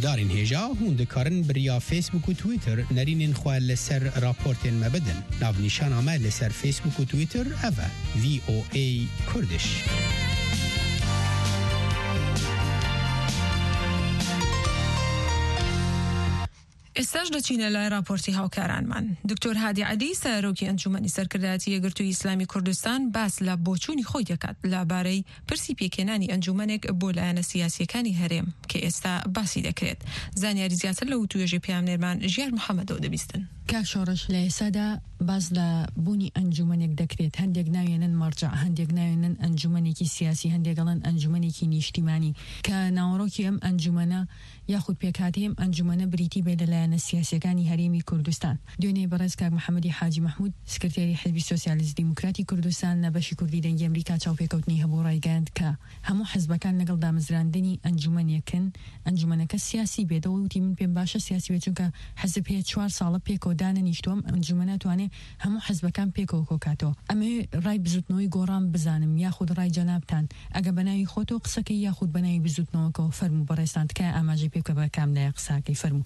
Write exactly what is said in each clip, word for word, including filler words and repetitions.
هەڵبژارین هێژا هون دەکارن بریا فیسبوک و تویتر نەرینên xwe li ser raportên me bidin. Navnîşana me li ser Facebook û Twitter ev e V O A Kurdish. ئێستاش دەچینە لای راپۆرتی هاوکارانمان. دکتۆر هادی عەدی سەرۆکی ئەنجومەنی سەرکردایەتی یەکگرتووی ئیسلامی کوردستان باس لە بۆچوونی خۆی دەکات لەبارەی پرسی پێکێنانی ئەنجومەنێک بۆ لایەنە سیاسیەکانی هەرێم کە ئێستا باسی دەکرێت. زانیاری زیاتر لە وتوێژی پێامنێرمان ژیار محەممەدەوە دەبیستن. کاک شۆڕش لە ئێسادا باز لە بوونی ئەنجومەنێک دەکرێت. هەندێک ناوێنن مەرجع، هەندێک ناوێنن ئەنجومەنێکی سیاسی، هەندێکڵەن ئەنجومەنێکی نیشتیمانی کە ناوەڕۆکی ئەم ئەنجومەنە یاخود پێکاتی ئەم ئەنجومەنە بریتی بێ لەلایەنە سیاسیەکانی هەرێمی کوردستان. دوێنێ بەڕێز کاک محەممەدی حاجی مەحموود سکرتێری حزبی سۆسیالیست دیموکراتی کوردستان لە بەشی کوردی دەنگی ئەمریکا چاوپێکەوتنی هەبوو ڕایگەاند کە هەموو حزبەکان لەگەڵ دامەزراندنی ئەنجومەنێکن ئەنجومەنەکە سیاسی بێتەوە وتی من پێم باشە سیاسی بێت چونکە حزب هەیە چوار ساڵە پێکەوە دانەنیشتووەم ئەنجومەنە توانێ هەموو حزبەکان پێکەوە کۆکاتەوە. ئەمێ ڕای بزوتنەوەی گۆڕام بزانم یاخود ڕای جەنابتان ئەگە بەناوی خۆتەوە قسەکەی یاخود بەناوی بزوتنەوەکەەوە فەرموو بەڕێستان تکایە ئاماژەی پێکە بە کاملایە قساکەی فەرموو.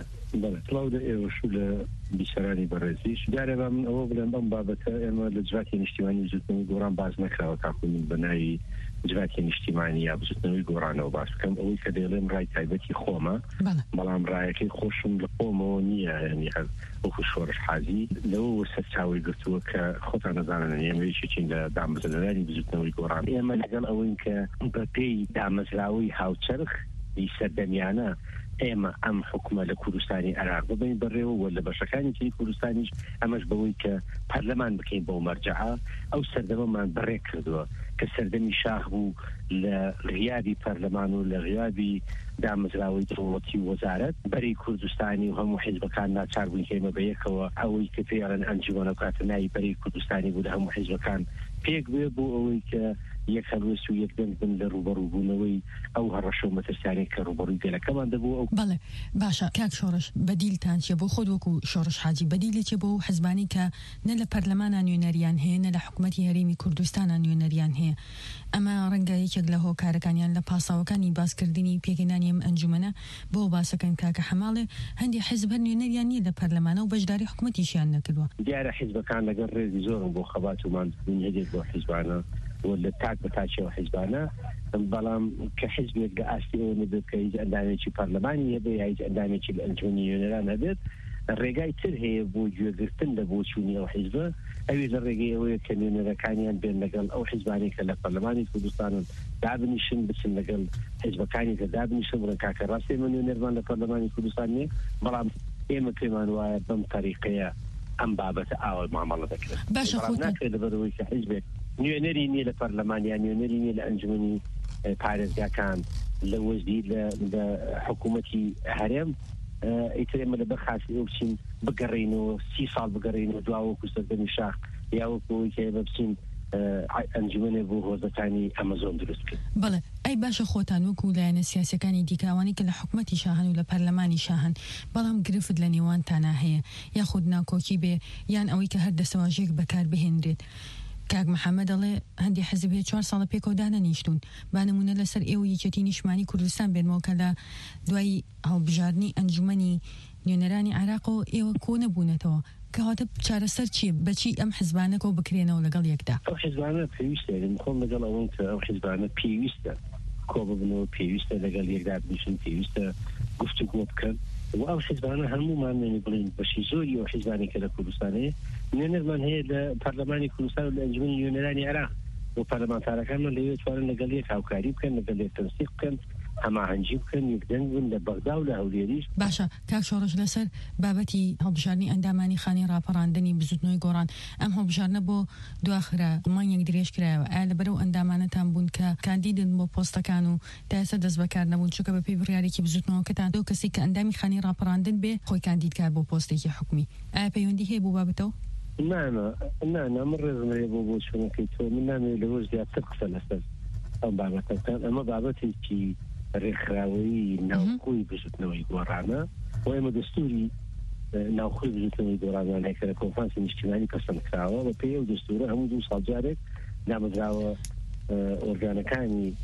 بەڵێ ئێوەشو لە بیسەرانی بەڕێزیش جارێبا من ئەوە بڵێم بەم بابەتە ئێمە لە جواتی نیشتیمانی بزوتنەوەی گۆڕان باز نەکراوە تاکو من بەناوی جواتی نیشتیمانی یا بزوتنەوەی گۆڕانەوە باس بکەم. ئەوەی کە دەڵێم ڕای تایبەتی خۆمە، بەڵام ڕایەکەی خۆشم لە خۆمەوە نییە، ینی وەکو شۆڕش حاجی لەوە سەر چاوی گرتووە کە خۆتان نەزانن ئێمەیەکی چین لە دامەزراوی بزوتنەوەی گۆڕان. ئێمە لەگەڵ ئەوەی کە بە پێی دامەزراوەی هاوچەرخ سەردەمیانە ئێمە ئەم حکومە لە کوردستانی عێراق ببین بەڕێوە و لە بەشەکانی تری کوردستانیش ئەمەش بەوەی کە پەرلەمان بکەین بۆ مەرجەعە ئەو سەردەمەمان بەڕێ کردووە کە سەردەمی شاخ بوو لە غیابی پەرلەمان و لە غیابی دامەزراوەی دەوڵەتی وەزارەت بەری کوردستانی و هەموو حیزبەکان ناچار بووین کە ئێمە بەیەکەوە ئەوەی کە پێیان ئەنجومەنە کاتە ناوی بەری کوردستانی بوو لە هەموو حیزبەکان پێک بێ بۆ ئەوەی کە یەک هەلوێست و یەک دەنگ بن لە ڕوبەڕووبوونەوەی ئەو هەڕەشە و مەترسیانەی کە ڕوبەڕووی گەلەکەمان دەبوو. ئەو بەڵێ باشە کاک شۆڕش بەدیلتان چێ بۆ خۆت وەکو شۆڕش حاجی بەدیلێ چێ بۆ حزبانی کە نە لە پەرلەمانان نوێنەریان هەیە نە لە حکوومەتی هەرێمی کوردستانان نوێنەریان هەیە. ئەمە ڕەنگە یەکێک لە هۆکارەکانیان لە پاساوەکانی باسکردنی پێگەێنانی ئەم ئەنجومەنە بۆ باسەکەن کاکە حەماڵێ هەندی حزب هەر نوێنەریان نیە لە پەرلەمانە و بەشداری حکوومەتیشیان نەکردووە. دیارە حیزبەکان لەگەڵ ڕێزی زۆرم بۆ خەبات ومان هەدێک بۆ حیزبانە ولا تاک بتاچەوە حیزبانە، بەڵام کە حیزبێک لە ئاستی ئەوە نەبێت کە هیچ ئەندامێکی پەرلەمانی هەبێت یا هیچ ئەندامێکی لە ئەنجومەنی نوێنەران هەبێت ڕێگای تر هەیە بۆ گوێگرتن لە بۆچوونی ئەو حیزبە. ئەوی لە ڕێگەی ئەوەیە کە نوێنەرەکانیان بێن لەگەڵ ئەو حیزبانی کە لە پەرلەمانی کوردستانن دابنیشن بچن لەگەڵ حیزبەکانی کە دابنیشن بڵێن کاکە ڕاستی ئێمە نوێنەرمان لە پەرلەمانی کوردستان نیە، بەڵام ئێمە پێمان وایە بەم تەریقەیە ئەم بابەتە ئاوە مامەڵە دەکرێت. باشە خۆت ناکرێت لەبەرەوەی کە حیزبێک نوێنەری نیە لە پەرلەمان یان نوێنەری نیە لە ئەنجومەنی پارێزگاکان لە وەزدی لە حکوومەتی هەرێم ئیتر ئێمە لە بەرخاستی ئەو بچین بگەڕێنەوە سی ساڵ بگەڕێنەوە دواوەکو سەردەمی شاخ یا وەکەوەی کە ئێمە بچین ئەنجومەنێ بۆ هۆزەکانی ئەمەزۆن دروست کرد. بەڵێ ئەی باشە خۆتان وەکو لایەنە سیاسەکانی دیکاوانی کە لە حکوومەتی شاهن و لە پەرلەمانی شاهن بەڵام گرفت لە نێوانتانە هەیە یاخود ناکۆکی بێ یان ئەوەی کە هەر دەسەواژێک بەکار بهێنرێت. کاک محەممەد دەڵێ هەندی حەزب هەیە چوار ساڵە پێکەوە دانەنیشتون با نمونە لەسەر ئێوە یەکێتی نیشتمانی کوردستان بێنەوە کە لە دوای هەڵبژاردننی ئەنجومەنی نوێنەرانی عێراقەوە ئێوە کۆ نەبوونەتەوە کەواتە چارەسەر چییە بەچی ئەم حیزبانەکەەوە بکرێنەوە لەگەڵ یەکدا؟ ئەو حیزبانە پێویستە خۆم لەگەڵ ئەوەن کە ئەو حیزبانە پێویستە کۆ ببنەوە، پێویستە لەگەڵ یەکدا بنیشن، پێویستە گفتوگۆ بکەن و ئەو حیزبانە هەموومان بڵین بەشی زۆری ئەو حیزبانی کە لە کوردستانەیە نوێنەرمان هەیە لە پەرلەمانی کوردستان و لە ئەنجومەنی نوێنەرانی عێراق و پەرلەمانتارەکانمان لەوێ توانن لەگەڵ یەک هاوکاری بکەن، لەگەڵ یەک تەنسیق بکەن، هەماهەنگی بکەن، یەکدەنگ بن لە بەغدا و لە هەولێریش. باشە کاک شۆڕش لەسەر بابەتی هەڵبژاردننی ئەندامانی خانی ڕاپەڕاندنی بزوتنەوەی گۆڕان ئەم هەڵبژاردنە بۆ دواخرا مانگێک درێژ کرایەوە ئایا لەبەرەو ئەندامانەتان بوون کە کاندیدن بۆ پۆستەکان و تا ئێستا دەست بەکار نەبوون چونکە بە پێی بڕیارێکی بزوتنەوەکەتان دۆ کەسی کە ئەندامی خانی ڕاپەڕاندن بێ خۆی کاندید کار بۆ پۆستێکی حکومی ئایا پەیوەندی هەیە بۆ بابەتەوە؟ نانە نانە من ڕێزمەیە بۆ بۆ چونەکەی تۆ من نامێت لەوە زیاتر قسە لەسەر ئەم بابەتەکان ئەمە بابەتێکی ڕێکخراوەی ناوخۆی بزوتنەوەی گۆڕانە و ئێمە دەستوری ناوخۆی بزوتنەوەی گۆڕانانەیە کە لە کۆنفرانسی نیشتیمانی پەسەندکراوە بە پێی ئەو دەستورە هەموو دوو ساڵ جارێک دامەزراوە ئۆرگانەکانی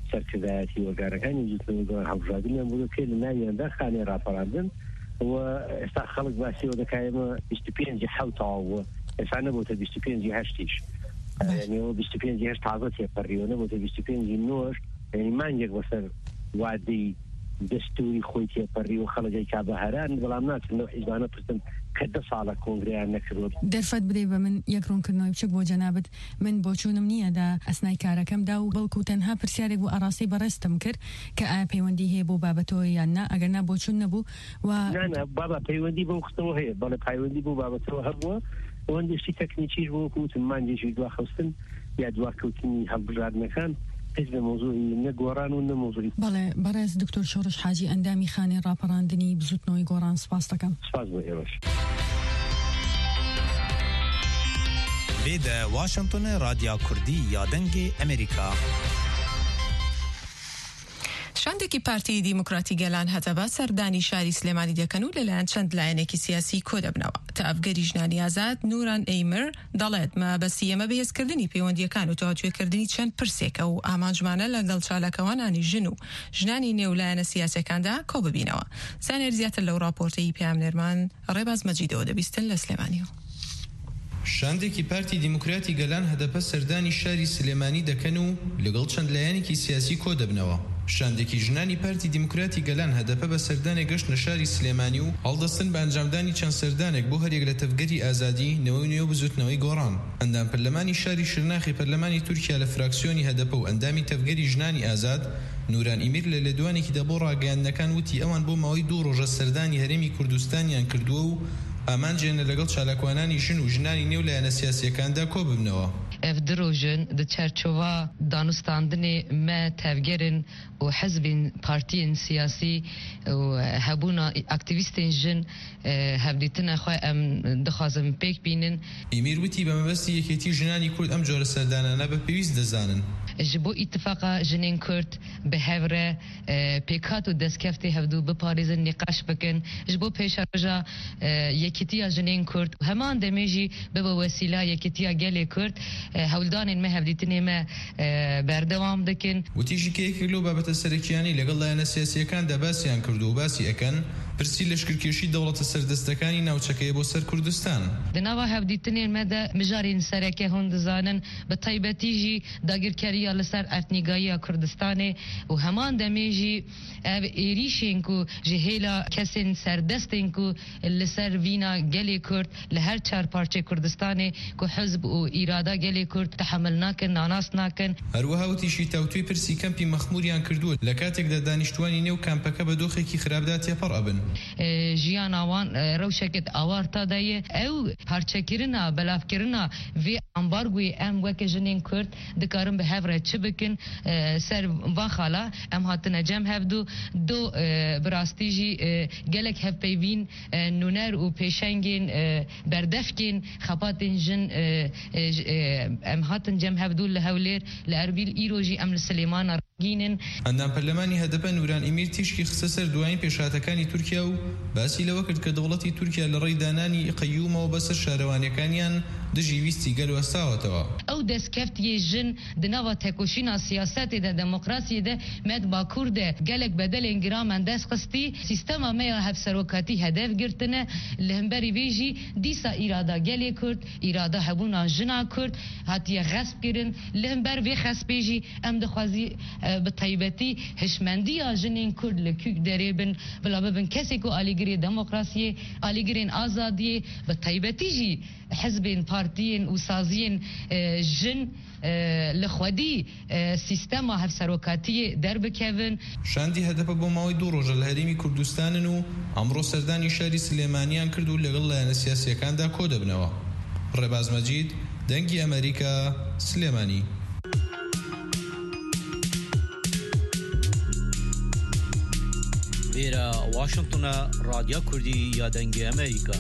سەرکردایەتی وەرگارەکانی وزارەتی گۆڕان هەڵبژاردنیان بوو کە لە ناویاندا خانەی ڕاپەڕاندن و ئێستا خەڵک باسیەوە دەکایەوە بیست و پێنج حەوتاوە ئێستا نەبووتە بیست و پێنج هەشتیش یعنی بیست و پێنج هەشت تازە تێپەڕیوە نەبووتە بیست و پێنج نۆش یعنی مانگێک بەسەر وادەی دەستوری خۆی تێپەڕی و خەڵکی کابەهاران بەڵام ناچنەوە حیزبانە پرسن کە دە ساڵە کۆنگریان نەکردوە دەرفەت بدەی بە من یەک ڕوونکردنەوەی بچووک بۆ جەنابەت من بۆ چوونم نییەدا ئەسنای کارەکەمدا و بەڵکو تەنها پرسیارێک بوو ئاڕاستی بەڕێستم کرد کە ئایا پەیوەندی هەیە بۆ بابەتەوە یان نا ئەگەر نا بۆ چوون نەبوو و بابا پەیوەندی بۆ وختەوە هەیە بەڵێ پەیوەندی بۆ بابەتەوە هەبووە ئەوەندێشتی تەکنیکیش بۆ وەکوتم مانجێکی دواخستن یا دواکەوتنی هەڵبژاردنەکان حزب موضوعی نەگۆڕان و نەموزوری بەڵێ بەڕێز دکتۆر شۆڕش حاجی ئەندامی خانەی ڕاپەڕاندنی بزوتنەوەی گۆڕان سپاس دەکەم. سپاس بۆ ئێوەش. بێدە واشنگتن رادیا کوردی یا دەنگی ئەمریکا. شاندێکی پارتی دیموکراتی گەلان هەتەبە سەردانی شاری سلێمانی دەکەن و لەلایەن چەند لایەنێکی سیاسی کۆ دەبنەوە. تەعافگەری ژنانی ئازاد نوران ئەیمر دەڵێت مەبەستی ئێمە بەهێزکردنی پەیوەندیەکان و تەواوێتکردنی چەند پرسێکە و ئامانجمانە لەگەڵ چالاکەوانانی ژن و ژنانی نێولایەنە سیاسەکاندا کۆ ببینەوە. زانێر زیاتر لەو راپۆرتەی پێام نێرمان ڕێباز مەجیدەوە دەبیستن لە سلێمانیەوە. شاندێکی پارتی دیموکراتی گەلان هەدەپە سەردانی شاری سلێمانی دەکەن و لەگەڵ چەند لایەنێکی سیاسی کۆ دەبنەوە. شاندێکی ژنانی پارتی دیموکراتی گەلان هەدەپە بە سەردانێک گەشت لە شاری سلێمانی و هەڵدەستن بە ئەنجامدانی چەند سەردانێک بۆ هەرێک لە تەفگەری ئازادی نەوەی نوێ بزوتنەوەی گۆڕان. ئەندام پەرلەمانی شاری شرناخی پەرلەمانی تورکیا لە فراکسیۆنی هەدەپە و ئەندامی تەفگەری ژنانی ئازاد نوران ئیمیر لە لێدوانێکی دەبۆ ڕاگەیاندنەکان وتی ئەوان بۆ ماوەی دوو ڕۆژە سەردانی هەرێمی کوردستانیان کردووە و ئامانجێنە لەگەڵ چالاکوانانی ژن و ژنانی نێو لایەنە سیاسیەکاندا کۆ ببنەوە. ev dirojin di çerçova danûstandinê me tevgerin û hezbên partiyên siyasî û hebûna aktivîstên jin hevdîtina xwe em dixwazin pêk bînin. Îmîr witî bi mebestî yekêtî jinanî Kurd em jora serdanane bi pêwîst dizanin. Ji bo îtifaqa jinên Kurd bi hev re pêkhat û destkeftê hevdû biparêzin nîqaş bikin ji bo pêşaroja yekîtiya jinên Kurd heman demê jî bibe wesîla yekîtiya gelê Kurd هەولدانên me hevdîtinê me berdewam dikin. Witî jî kêkek li babeta serekiyanî legal layana siyasiyekanda basiyan kirdu û basî ekan pirsî leşkirkêşî dewleta serdestekانî navçekeye bo ser Kurdistan. Di nava hevdîtinên me de mijarên sereke hûn dizanin bi taybetî jî dagirkeriya li ser etnîgayiya Kurdistanê û heman demê jî ev êrîşên ku ji hêla kesên serdestên ku li ser vîna gelê Kurd li her çar parçê Kurdistanê ku hizb û îrada gelê Kurd tehemil nakin nanas nakin. Herweha witî jî tewtûyê pirsî kempî mexmûriyan kirduwe li katێkda danîştwanî nêw kampeke bi doxekî xirabda têpar abin. Jiyana wan rewşeket awarta daye ew parçekirina belavkirina vê ambargoyê em weke jinên Kurd dikarin bi hev re çi bikin ser van xala em hatine cem hevdû do bi rastî jî gelek hevpeyvîn nûner û pêşengên berdefkên xepatên jin em hatin cem hevdû li Hewlêr li Erbîl îro jî em li Silêmana gînin. ئەندام پەرلەمانی هەدەپە نوران ئیمیر تیشکی خستە سەر دوایین پێشهاتەکانی تورکیا و باسی لەوە کرد کە دەوڵەتی تورکیا لە ڕێی دانانی قەیومەوە بەسەر شارەوانیەکانیان دژی ویستی گەل وەستاوەتەوە. ئەو دەستکەفتیە ژن di nava tekoşîna siyasetê de demokrasiyê de med Bakur de gelek bedelên giramen dest xistî sîstema me ya hevserokatî hedef girtine li hemberî vê jî dîsa îrada gelê Kurd îrada hebûna jina Kurd hatiye xesp kirin li hember vê xespê jî em dixwazî bi taybetî hişmendiya jinên Kurd li kûk derê bin bila bibin kesek û alîgirê demokrasiyê alîgirên azadiyê bi taybetî jî hezbên partiyên û saziyên jin li xwedî sîstema hevserokatiyê derbikevin. Şandî hedefe bo mawî du roja li herêmî Kurdistanin û amro serdanî şerî Silêmaniyan kird û legal layana siyasiyekan da kod ebnewa. Rebaz Mecid, Dengî Amerika, Silêmanî. Vêra Washingtona Radya Kurdî ya Dengê Amerika.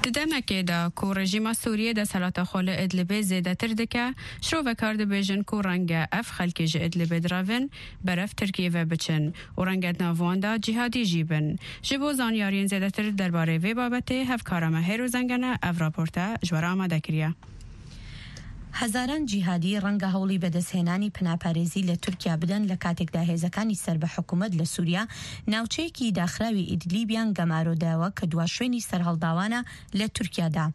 دمکه دا کو رژیم سوریه دا سلاط خال ادلب زیده تر دکه شروع و کرده بیجن کو رنگ اف خلکی جه ادلب دراون برف ترکیه و بچن و رنگت ناوان دا جهادی جیبن جبو زانیارین زیده تر درباره وی بابته هفکارمه هیرو زنگنه اف راپورتا جوارا آماده کریه. هزاران جیهادی ڕەنگە هەوڵی بەدەستهێنانی پناپارێزی لە تورکیا بدەن لە کاتێکدا هێزەکانی سەر بە حکوومەت لە سووریا ناوچەیەکی داخراوی ئیدلیبیان گەمارۆداوە کە دوا شوێنی سەرهەڵداوانە لە تورکیادا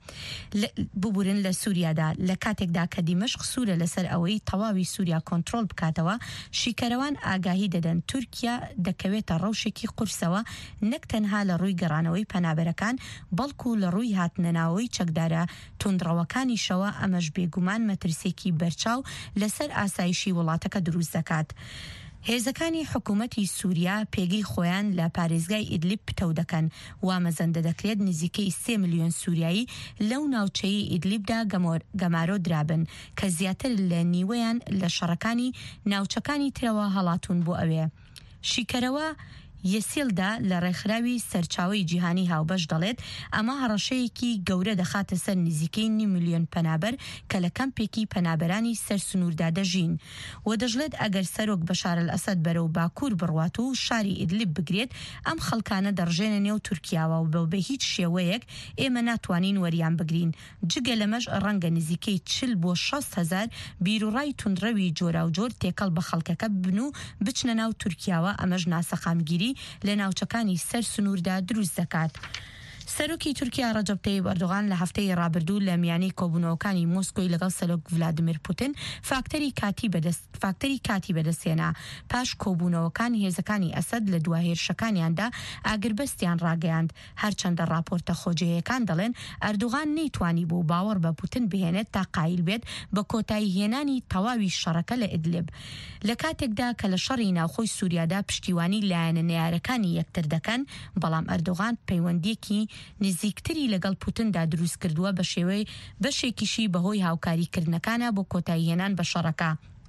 ببورن لە سووریادا لە کاتێکدا کە دیمەشق سوورە لەسەر ئەوەی تەواوی سووریا کۆنتڕۆڵ بکاتەوە شیکەرەوان ئاگاهی دەدەن تورکیا دەکەوێتە ڕەوشێکی قورسەوە نەک تەنها لە ڕووی گەڕانەوەی پەنابەرەکان بەڵکو لە ڕووی هاتنەناوەی چەکدارە توندڕەوەکانیشەوە ئەمەش بێگومان مەترسێکی بەرچاو لەسەر ئاسایشی وڵاتەکە دروست دەکات. هێزەکانی حکوومەتی سووریا پێگەی خۆیان لە پارێزگای ئیدلیب پتەو دەکەن وامەزەندە دەکرێت نزیکەی سێ ملیۆن سووریایی لەو ناوچەی ئیدلیبدا گەمارۆ درابن کە زیاتر لە نیوەیان لە شەڕەکانی ناوچەکانی ترەوە هەڵاتون بۆ ئەوێ. شیکەرەوە یەسیلدا لە ڕێکخراوی سەرچاوی جیهانی هاوبەش دەڵێت ئەمە هەڕەشەیەکی گەورە دەخاتە سەر نزیکەی نیم ملیۆن پەنابەر کە لە کەمپێکی پەنابەرانی سەر سنووردا دەژین و دەژڵێت ئەگەر سەرۆک بەشار ئەسەد بەرەو باکوور بڕوات و شاری ئیدلیب بگرێت ئەم خەڵکانە دەڕژێنە نێو تورکیاوە و بە هیچ شێوەیەک ئێمە ناتوانین وەریان بگرین. جگە لەمەش ڕەنگە نزیکەی چل بۆ شەست هەزار بیرروڕای توندڕەوی جۆرا و جۆر تێکەڵ بە خەڵکەکە ببن و بچنە ناو تورکیاوە ئەمەش ناسەخامگیری لە ناوچەکانی سەر سنووردا دروست دەکات. سەرۆکی تورکیا ڕەجەب تەیب ئەردۆغان لە هەفتەی ڕابردوو لە میانەی کۆبوونەوەکانی مۆسکۆی لەگەڵ سەرۆک ڤلادیمیر پوتین فاکتەری کاتی بەدەست فاکتەری کاتی بەدەستێنا پاش کۆبوونەوەکان هێزەکانی ئەسەد لە دواهێرشەکانیاندا ئاگربەستیان ڕاگەیاند هەرچەندە راپۆرتە خۆجێیەکان دەڵێن ئەردۆغان نەیتوانی بۆ باوەڕ بە پوتین بهێنێت تا قایل بێت بە کۆتایی هێنانی تەواوی شەڕەکە لە ئیدلیب لە کاتێکدا کە لە شەڕی ناوخۆی سووریادا پشتیوانی لایەنە نەیارەکانی یەکتر دەکەن بەڵام ئەردۆغان پەیوەندیەکی نزیکتری لەگەڵ پوتیندا دروست کردووە بە شێوەی بەشێکیشی بەهۆی هاوکاریکردنەکانە بۆ کۆتایی هێنان بە شەڕەکە.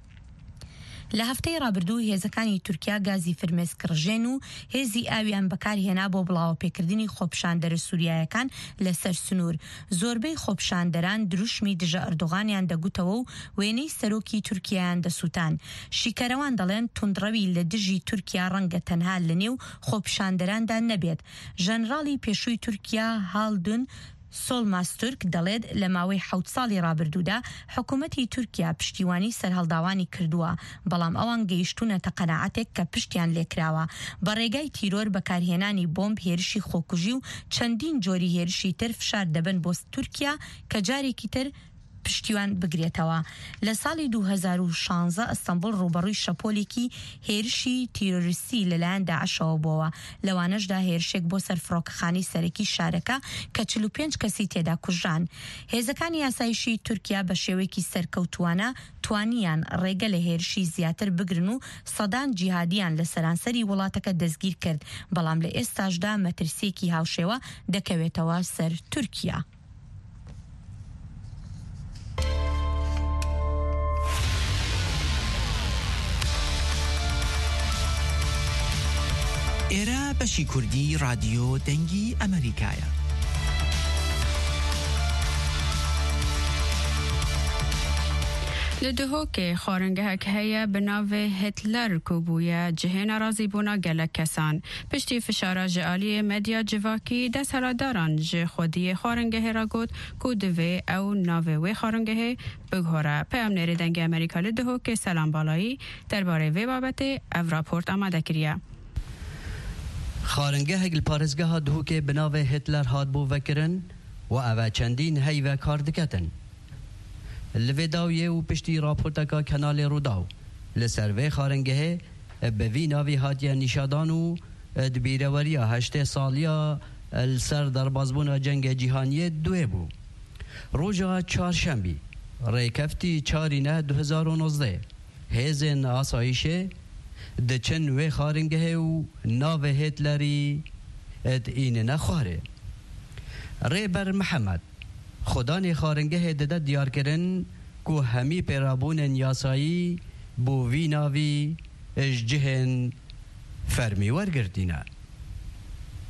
لە هەفتەی ڕابردوو هێزەکانی تورکیا گازی فرمێسکڕژێن و هێزی ئاویان بەکارهێنا بۆ بڵاو پێکردنی خۆپشاندەرە سووریایەکان لەسەر سنوور. زۆربەی خۆپشاندەران دروشمی دژە ئەردۆغانیان دەگوتەوە و وێنەی سەرۆکی تورکیایان دەسووتان. شیکەرەوان دەڵێن توندڕەوی لە دژی تورکیا ڕەنگە تەنها لە نێو خۆپشاندەراندا نەبێت. ژەنراڵی پێشووی تورکیا هاڵدون سۆڵماستورک دەڵێت لە ماوەی حەوت ساڵی ڕابردوودا حکوومەتی تورکیا پشتیوانی سەرهەڵداوانی کردووە بەڵام ئەوان گەیشتونەتە قەناعەتێک کە پشتیان لێکراوە بە ڕێگای تیرۆر بەکارهێنانی بۆمب هێرشی خۆکوژی و چەندین جۆری هێرشی تر فشار دەبن بۆ تورکیا کە جارێکی تر پشتیوان بگرێتەوە. لە ساڵی دوو هەزار و شانزە ئەستەمبول ڕوبەڕووی شەپۆلێکی هێرشی تیرۆریستی لەلایەن داعشەوە بووە لەوانەشدا هێرشێک بۆ سەر فڕۆکەخانەی سەرەکی شارەکە کە چل و پێنج کەسی تێدا کوژران. هێزەکانی یاسایشی تورکیا بە شێوەیەکی سەرکەوتوانە توانیان ڕێگە لە هێرشی زیاتر بگرن و سەدان جیهادیان لە سەرانسەری وڵاتەکە دەستگیر کرد بەڵام لە ئێستاشدا مەترسێکی هاوشێوە دەکەوێتەوە سەر تورکیا. ئێرە بەشی کوردی رادیۆ دەنگی ئەمریکایە. لە دهۆکێ خۆرنگەهەک هەیە بناوێ هتلەر کۆبوویە جهێنە ڕازی بوونا گەلک کەسان پشتی فشارە ژئالیە مەدیا جڤاکی دەسەڵاتداران ji خودیە خۆرنگەهێ را گوت کو divê ew navê wê xۆrnگەهê bighore. Peyamnêrê dengê Amerîka li dihokê Selam Balayî derbarê vê babetê ev raport amade kiriye. خارنگەهێک li parêzgeha dihokê bi navê Hitler hat bû vekirin û ev e çendîn heyve kar diketin. Li vê dawiyê û piştî raporteka Kanalê Rûdaw li ser vê xarengehê bi vî navî hatiye nîşadan û di bîreweriya heştê saliya li ser derbasbûna cengê cîhaniyê duê bû. Roja çarşembî rêkeftî çarî ne du hezar û nozdeh hêzên asayîşê diçin wê xarengehê û navê Hitlerî dînine xwarê. Rêber Mihemed خودانی خارنگه دده دیار کرن کو همی پیرابونن یاسایی بو وی ناوی اججهن فرمی ورگردینه.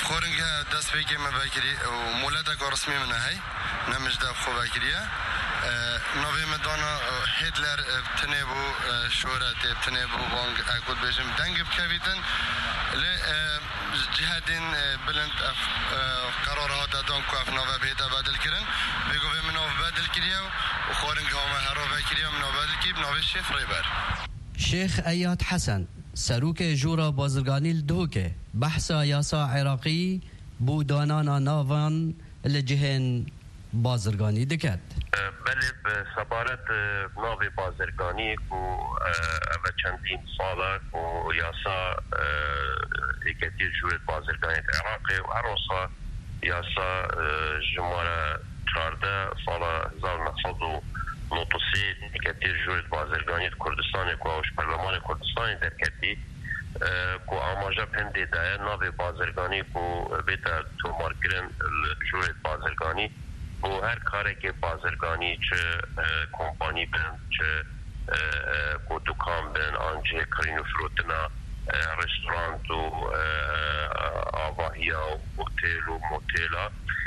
افخورنگه دست بگی مبکری و مولد رسمی من هی نمج دف خو بکریه نوی مدانا هیتلر تنبو شورت تنبو بانگ اکود بجم دنگ بکویتن ل جهادین بلند قرارات دادن کو اف نوی بیتا بدل کردن بگو به من نوی بدل کریه و خورنگ هم هرو بکریه من نوی بدل کی نوی شفر بر شيخ أياد حسن سروك جورا بازرگاني الدهوكي بحثا ياسا عراقي بودانانا نافان لجهن بازرگاني دكت بله بسبارت ناوی بازرگانی کو اوه چندین ساله کو یاسا اکتیر جورت بازرگانی عراقی و عروسا یاسا جماره چارده ساله هزار و نهصد و نود و سه اکتیر جورت بازرگانی کردستان کو اوش پرلمان کردستان در کردی کو آماجا پنده ده ناوی بازرگانی کو بیتا تومار کرن جورت بازرگانی و هر کاری که بازرگانی چه کمپانی بند چه کو دکان بند آنجه کرین و فروتنا رستوران و آواهیا و هتل و موتیلا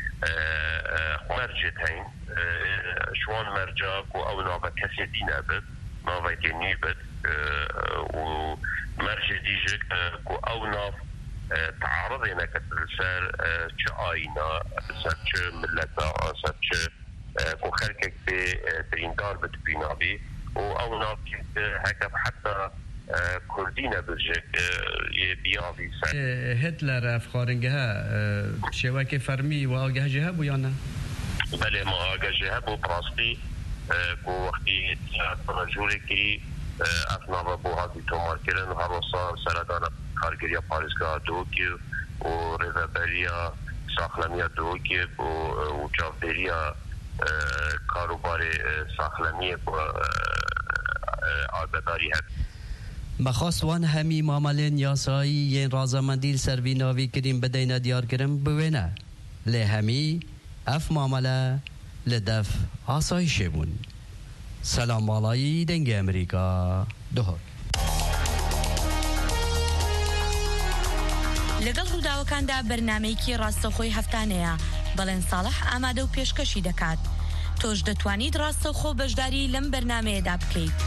مرجع تاین شوان مرجع کو او نوبه کسی دینه بد نوبه دینی بد و مرجع دیجه کو او نوب تعارض هنا كتلسال چه آينا سر چه ملتا سر چه كو خلقك بريندار بتبينا بي و او ناكي هكذا حتى كردينا برجك يبيان بي سر هتلر افخارنجها شواكي فرمي واقه جهب ويانا بله ما واقه جهب وبراستي كو وقتي رجولي كي افنابا بو هاتي تومار كرن هروسا سردانا کارگری پاریسگاه دوکی و رضابریا ساخلمی دوکی و جاودریا کاروبار ساخلمی و آگداری هست بخواست وان همی معاملین یاسایی ین رازمندیل سروی ناوی کریم بدین دیار کرم بوینه لی همی اف معامله لدف آسایش بون. سلام بالایی دنگ امریکا دهور لەگەڵ ڕووداوەکاندا بەرنامەیەکی ڕاستەوخۆی هەفتانەیە بەڵێن ساڵح ئامادە و پێشکەشی دەکات تۆش دەتوانیت ڕاستەوخۆ بەشداری لەم بەرنامەیەدا بکەیت.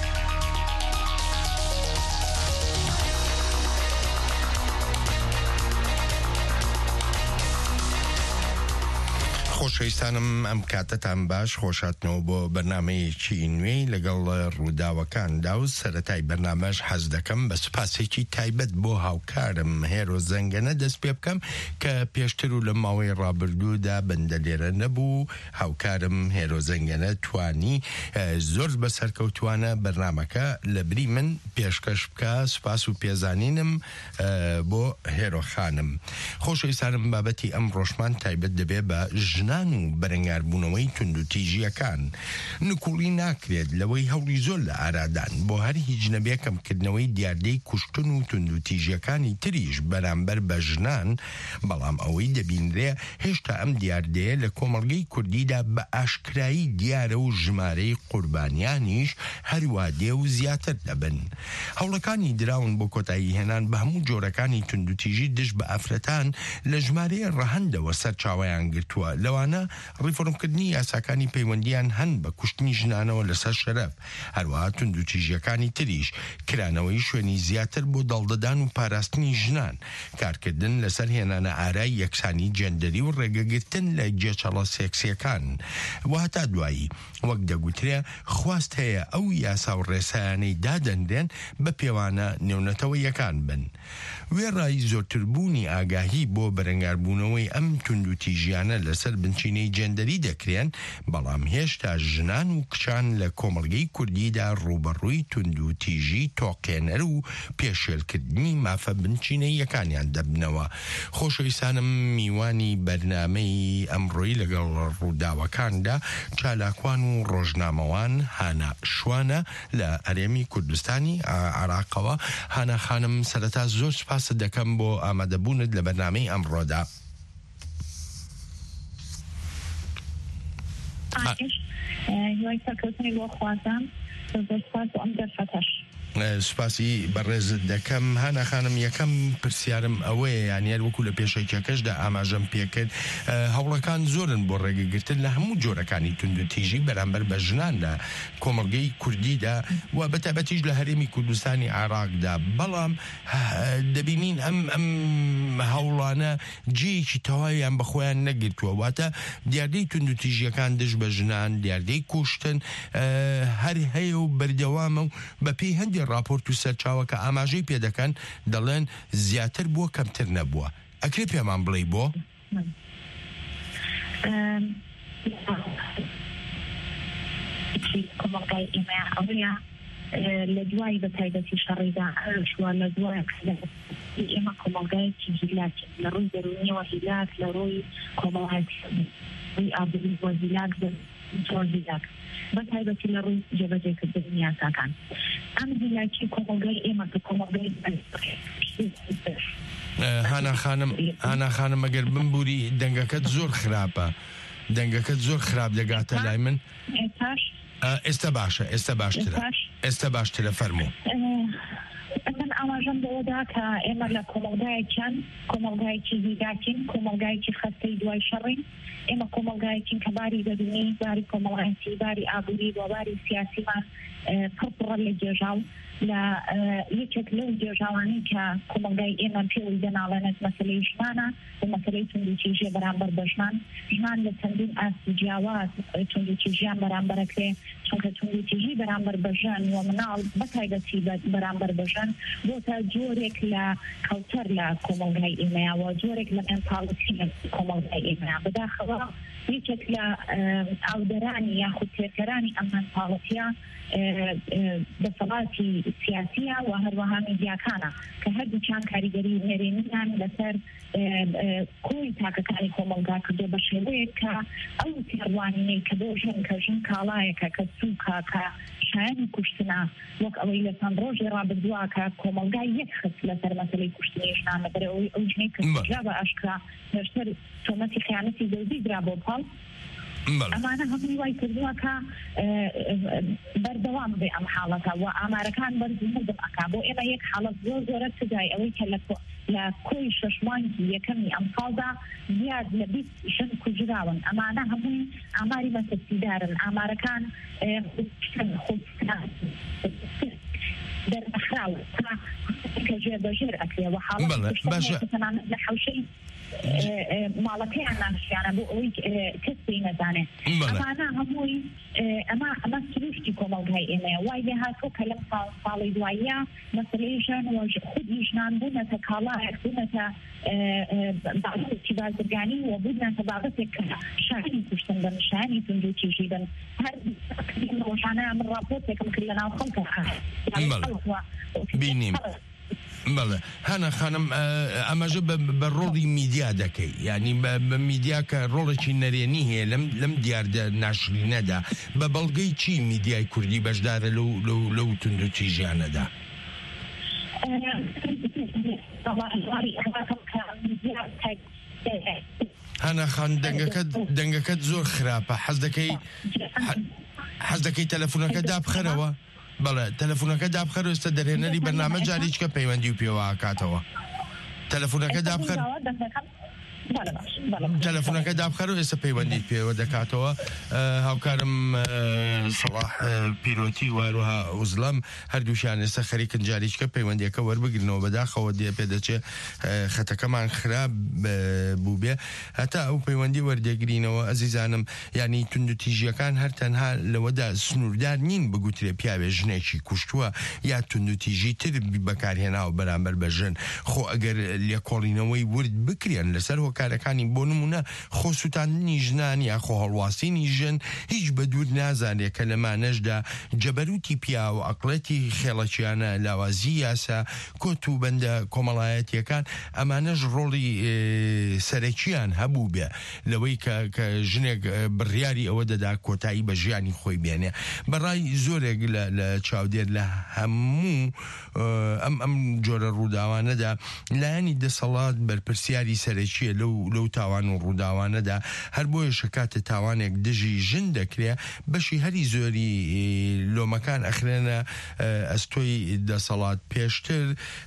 خۆشەویستانم ئەم کاتتان باش خۆشاتنەوە بۆ بەرنامەیەکی نوێی لەگەڵ ڕووداوەکاندا و سەرەتای بەرنامەش حەز دەکەم بە سوپاسێکی تایبەت بۆ هاوکارم هێرۆ زەنگەنە دەست پێ بکەم کە پێشتر و لە ماوەی ڕابردوودا بەندە لێرە نەبوو. هاوکارم هێرۆ زەنگەنە توانی زۆر بەسەرکەوتوانە بەرنامەکە لە بری من پێشکەش بکە. سوپاس و پێزانینم بۆ هێرۆ خانم. خۆشەویستانم بابەتی ئەم ڕۆژمان تایبەت دەبێ بە ژنان و بەرەنگاربوونەوەی تونند و تیژیەکان. نکوڵی ناکرێت لەوەی هەوڵی زۆر لە ئارادان بۆ هەر هیچ نەبێکەمکردنەوەی دیاردەی کوشتن و تونند و تیژیەکانی تریش بەرامبەر بە ژنان، بەڵام ئەوەی دەبینرێ هێشتا ئەم دیاردەیە لە کۆمەڵگەی کوردیدا بە ئاشکرایی دیارە و ژمارەی قوربانیانیش هەروە دێ و زیاتر دەبن. هەوڵەکانی دراون بۆ کۆتایی هێنان بە هەموو جۆرەکانی تونند و تیژی دژ بە ئافرەتان لە ژمارەیە ڕەهەندەوە سەر چاوەیان گرتووە. لەوانە ڕیفۆرمکردنی یاساکانی پەیوەندیان هەن بە کوشتنی ژنانەوە لەسەر شەرەف، هەروەها تونند و تیژیەکانی تریش کرانەوەی شوێنی زیاتر بۆ دەڵدەدان و پاراستنی ژنان، کارکردن لەسەر هێنانە ئارای یەکسانی جەندەری و ڕێگەگرتن لە جێچەڵە سێکسیەکان. و هەتا دوایی وەک دەگوترێ خواست هەیە ئەو یاسا و ڕێسایانەی دادەنرێن بە پێوانە نێونەتەوەیەکان بن. وێڕای زۆرتربوونی ئاگاهی بۆ بەرەنگاربوونەوەی ئەم تونند و تیژیانە لەسەر بنچینەی جەندەری دەکرێن، بەڵام هێشتا ژنان و کچان لە کۆمەڵگەی کوردیدا ڕوبەڕووی تونند و تیژی تۆقێنەر و پێشێلکردنی مافە بنچینەیەکانیان دەبنەوە. خۆشەویستانم میوانی بەرنامەی ئەمڕۆی لەگەڵ ڕووداوەکاندا چالاکوان و ڕۆژنامەوان هانا شوانە لە ئەرێمی کوردستانی عێراقەوە. هانا خانم سەرەتا زۆر سپاس دەکەم بۆ ئامادەبوونت لە بەرنامەی ئەمڕۆدا. هیوای سەرکەوتنی بۆ خوازم زۆر سپاس بۆ ئەم دەرفەتەش. سوپاسی بەڕێزت دەکەم هانا خانم یەکەم پرسیارم ئەوەیە یانیار وەکو لە پێشەکەشدا ئاماژەم پێکرد هەوڵەکان زۆرن بۆ ڕێگەگرتن لە هەموو جۆرەکانی تونند و تیژی بەرامبەر بە ژنان لە کۆمەڵگەی کوردیدا و بەتابەتیش لە هەرێمی کوردستانی عێراقدا بەڵام دەبینین ئەم ئەم هەوڵانە جێیەکی تەواویان بەخۆیان نەگرتووە واتە دیاردەی تونند و تیژیەکان دژ بە ژنان دیاردەی کوشتن هەر هەیە و بەردەوامە و بەپێی هەندی راپۆرت و سەرچاوە کە ئاماژەی پێدەکەن دەڵێن زیاتر بووە کەمتر نەبووە ئەکرێ پێمان بڵێ بۆ؟ کۆمەڵگای ئێمە ئەوەیە لە دوای بە تایبەتی شەڕیدا ئەشوە لە دوای ئێمە کۆمەڵگایەکی هیلاکین لە ڕووی دەرونیەوە هیلاک لە ڕووی کۆمەڵایەتی ئابووری بۆ هیلاک زۆر هیلاک بە تایبەتی لە ڕووی جێبەجێکردنی یاساکان ئەم هیلاکی کۆمەڵگای ئێمە کە کۆمەڵگای هانا خانم هانا خانم ئەگەر بمبووری دەنگەکەت زۆر خراپە دەنگەکەت زۆر خراپ دەگاتە لای من ئێستا باشە ئێستا باشترە ئێستا باشترە فەرموو من ئاماژەم بەوەدا کە ئێمە لە کۆمەڵگایەکیان کۆمەڵگایەکی هیلاکین کۆمەڵگایەکی خەستەی دوای شەڕین ئێمە کۆمەڵگایەکین کە باری بەدونی باری کۆمەڵایەتی باری ئابووری بۆ باری سیاسیمان پڕپڕە لە گێژاو لە یەکێک لەو گێژاوانی کە کۆمەڵگای ئێمە پێوەی دەناڵێنێت مەسەلەی ژنانە و مەسەلەی توندوتیژی بەرامبەر بە ژنان ژنان لە چەندین ئاستی جیاواز توندوتیژیان بەرامبەرەکرێ چونکە توندوتیژی بەرامبەر بە ژن و مناڵ بەتایبەتی بەرامبەر بە ژن بۆتە جۆرێک لە کەوتەر لە کۆمەڵگای ئێمەیەوە جۆرێک لە مێنتاڵەتی لە کۆمەڵگای ئێمەیە بەداخەوە یەکێک لە ئاودەرانی یاخود تێکەرانی ئەم مێنتاڵەتیە دەسەڵاتی سیاسیە و هەروەها میدیاکانە کە هەردووچیان کاریگەری نێرێنیان لەسەر کۆی تاکەکانی کۆمەڵگا کردو بە شێوەیەک کە ئەو تێڕوانینەی کە بۆ ژن کە ژن کاڵایەکە کە سووکە کە شایانی کوشتنە وەک ئەوەی لە چەند ڕۆژی ڕابردووە کە کۆمەڵگای یەک خست لەسەر مەسەلەی کوشتنی ژنان لەبەر ئەوەی ئەو ژنەی کە جا بە ئاشکرا لەسەر تۆمەتی خیانەتی زەوجی درا بۆ پاڵ ئەمانە هەمووی وای کردووە کە بەردەوام بێ ئەم حاڵەتە و ئامارەکان بەرزمەردم ئەکا بۆ ئێمە یەک حاڵەت زۆر زۆرە سزای ئەوەی کە لە کۆی شەشمانکی یەکەمی ئەم ساڵدا زیاد لە بیست ژن کوژراون ئەمانە هەمووی ئاماری مەسەسیدارن ئامارەکان دەرنەخراوە کە جێبەژێر ئەکرێەوە حاڵەت لە حوشەی ماڵەکەیان ناشیانە بۆ ئەوەی کەس پێی نەزانێت ئەمانە هەمووی ئەمە ئەمە سروشتی کۆمەڵگای ئێمەیە وای لێ هاتووە کە لەم ساڵی دواییە مەسەلەی ژن و خودی ژنان بوونەتە کاڵایەک بوونەتە بابەتی بازرگانی و بوونەتە بابەتێک کە شایانی کوشتن بن شایانی توندوتیژی بن هەر ڕۆژانە من ڕاپۆرتێکم کرد لە ناو خەڵکە بینیم بەڵێ هەنا خانم ئەمەژە بە ڕۆڵی میدیا دەکەی ینی بە میدیا کە ڕۆڵێکی نەرێنی هەیە لەم دیاردە ناشرینەدا بە بەڵگەی چی میدیای کوردی بەشدارە لەو توندوتیژیانەدا؟ هەنا خان دەنگەکەت زۆر خراپە حەز دەکەی حەز دەکەی تەلەفۆنەکە دابخەرەوە بەڵێ تەلەفۆنەکە دابخەر ئێستا دەرهێنەری بەرنامە جاریچکە پەیوەندی و پێوە ئاکاتەوە تەلەفۆنەکە دابخەر تەلەفۆنەکە دابخەر و ئێستا پەیوەندیت پێوە دەکاتەوە هاوکارم سەڵاح پیرۆتی واروها ئوزڵەم هەردووشیان ئێستا خەریکن جاریچکە پەیوەندیەکە وەربگرنەوە بەداخەوە دێ پێدەچێت خەتەکەمان خراپ بوو بێ هەتا ئەو پەیوەندی وەردەگرینەوە ئەزیزانم ینی توندوتیژیەکان هەر تەنها لەوەدا سنووردار نین بگوترێ پیاوێ ژنێکی کوشتووە یا توندوتیژی تر بەکارهێناوە بەرامبەر بە ژن خۆ ئەگەر لێکۆڵینەوەی ورد بکرێن لەسەر هۆکارەکانی بۆ نمونە خۆسووتاندنی ژنان یا خۆ هەڵواستنی ژن هیچ بە دوور نازانێت کە لەمانەشدا جەبەروتی پیا و عەقڵەتی خێڵەکیانە لاوازی یاسا کۆت و بەندە کۆمەڵایەتیەکان ئەمانەش ڕۆڵی سەرەکیان هەبوو بێ لەوەی کە ژنێک بڕیاری ئەوە دەدا کۆتایی بە ژیانی خۆی بێنێ بەڕای زۆرێک لە چاودێر لە هەموو ئەم ئەم جۆرە ڕووداوانەدا لایەنی دەسەڵات بەرپرسیاری سەرەکیە لەو لەو تاوان و ڕووداوانەدا هەر بۆیە شکاتە تاوانێک دژی ژن دەکرێ بەشی هەری زۆری لۆمەکان ئەخرێنە ئەستۆی دەسەڵات پێشتر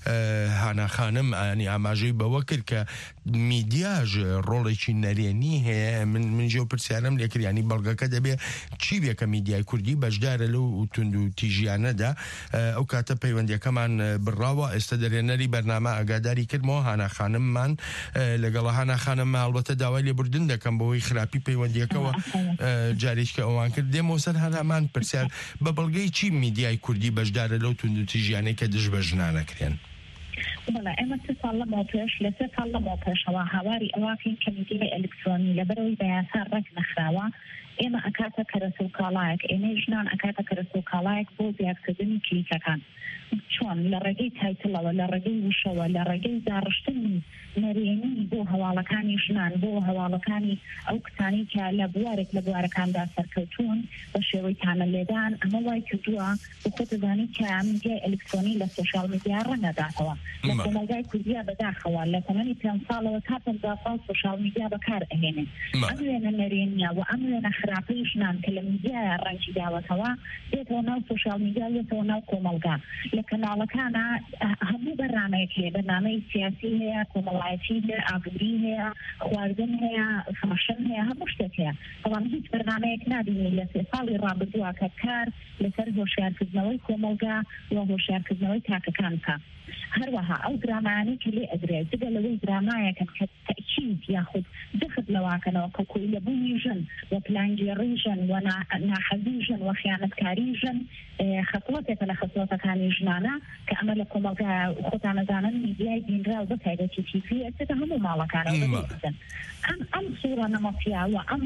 هاناخانم ئەنی ئاماژەی بەوە کرد کە میدیاژ ڕۆڵێکی نەرێنی هەیە من منجێ پرسیارم لێکریانی بەڵگەکە دەبێ چی بێ کە میدیای کوردی بەشدارە لەو تونند و تیژیانەدا ئەو کاتە پەیوەندیەکەمان بڕاوە ئێستا دەرێنەری بەرنامە ئاگاداری کردمەوە هاناخانممان لەگەڵە هاناخانم هەڵبەتە داوای لێبوردن دەکەم بەوەی خراپی پەیوەندیەکەەوە جارێککە ئەوان کرد دێمەوە سەر هەرامان پرسیار بە بەڵگەی چی میدیای کوردی بەشدارە لەو تونند و تیژیانەی کە دژ بە ژنانەکرێن بەڵێ ئێمە سێ ساڵ لەمەوە پێش لە سێ ساڵ لەمەوە پێشەوە هاواری ئەواکەین کە میدیای ئەلکترۆنی لەبەرەوەی بە یاسا ڕێک نەخراوە ئێمە ئەکاتە کەرەسە و کاڵایەک ئێمە ژنان ئەکاتە کەرەسە و کاڵایەک بۆ زیادکردنی کلیکەکان چۆن لە ڕێگەی تایتڵەوە لە ڕێگەی وشەوە لە ڕێگەی داڕشتنی نەرێنی بۆ هەواڵەکانی ژنان بۆ هەواڵەکانی ئەو کسانی کە لە بوارێک لە بوارەکاندا سەرکەوتون بە شێوەی تامە لێدان ئەمە وای کردووە بۆ خۆت دەزانی کە میدیای ئەلکترۆنی لە سۆشیال میدیا ڕەنەداتەوە لە کۆمەلگای کوردیا بەداخەوە لە تەمەنی پێنج ساڵەوە تا پەنجا ساڵ سۆشیال میدیا بەکار ئەهێنن ئەم وێنە نەرێنیە و ئەم وێنە خراپەی ژنان کە لە میدیایە ڕەنگی داوەتەوە دێتەوە ناو سۆشیال میدیا دێتەوە ناو کۆمەلگا لە کەناڵەکانە هەموو بەرنامەیەک هەیە بەرنامەی سیاسی هەیە کۆمەڵایەتی هەیە ئاگدری هەیە خواردن هەیە فەشن هەیە هەموو شتێک هەیە بەڵام هیچ بەرنامەیەک نبینی لە سێ ساڵی ڕابردووە کە کار لەسەر هۆشیارکردنەوەی کۆمەلگا و هۆشیارکردنەوەی تاکەکان بکە هەروەها ئەو درامانەی کە لێ ئەدرێت جگە لەوەی درامایەکەن کە تەکید یاخود دخت لەواکەنەوە کە کۆی لەبوونی ژن و پلانگێڕی ژن و ناحەزی ژن و خیانەتکاری ژن خەسڵەتێکە لە خەسڵەتەکانی ژنانە کە ئەمە لە کۆمەلگا خۆتان نەزانن میدیای دینرا و بە تایبەتی تیڤی ئەچێتە هەموو ماڵەکانە ببیستن ئەم ئەم سوورە نەمەفیا و ئەم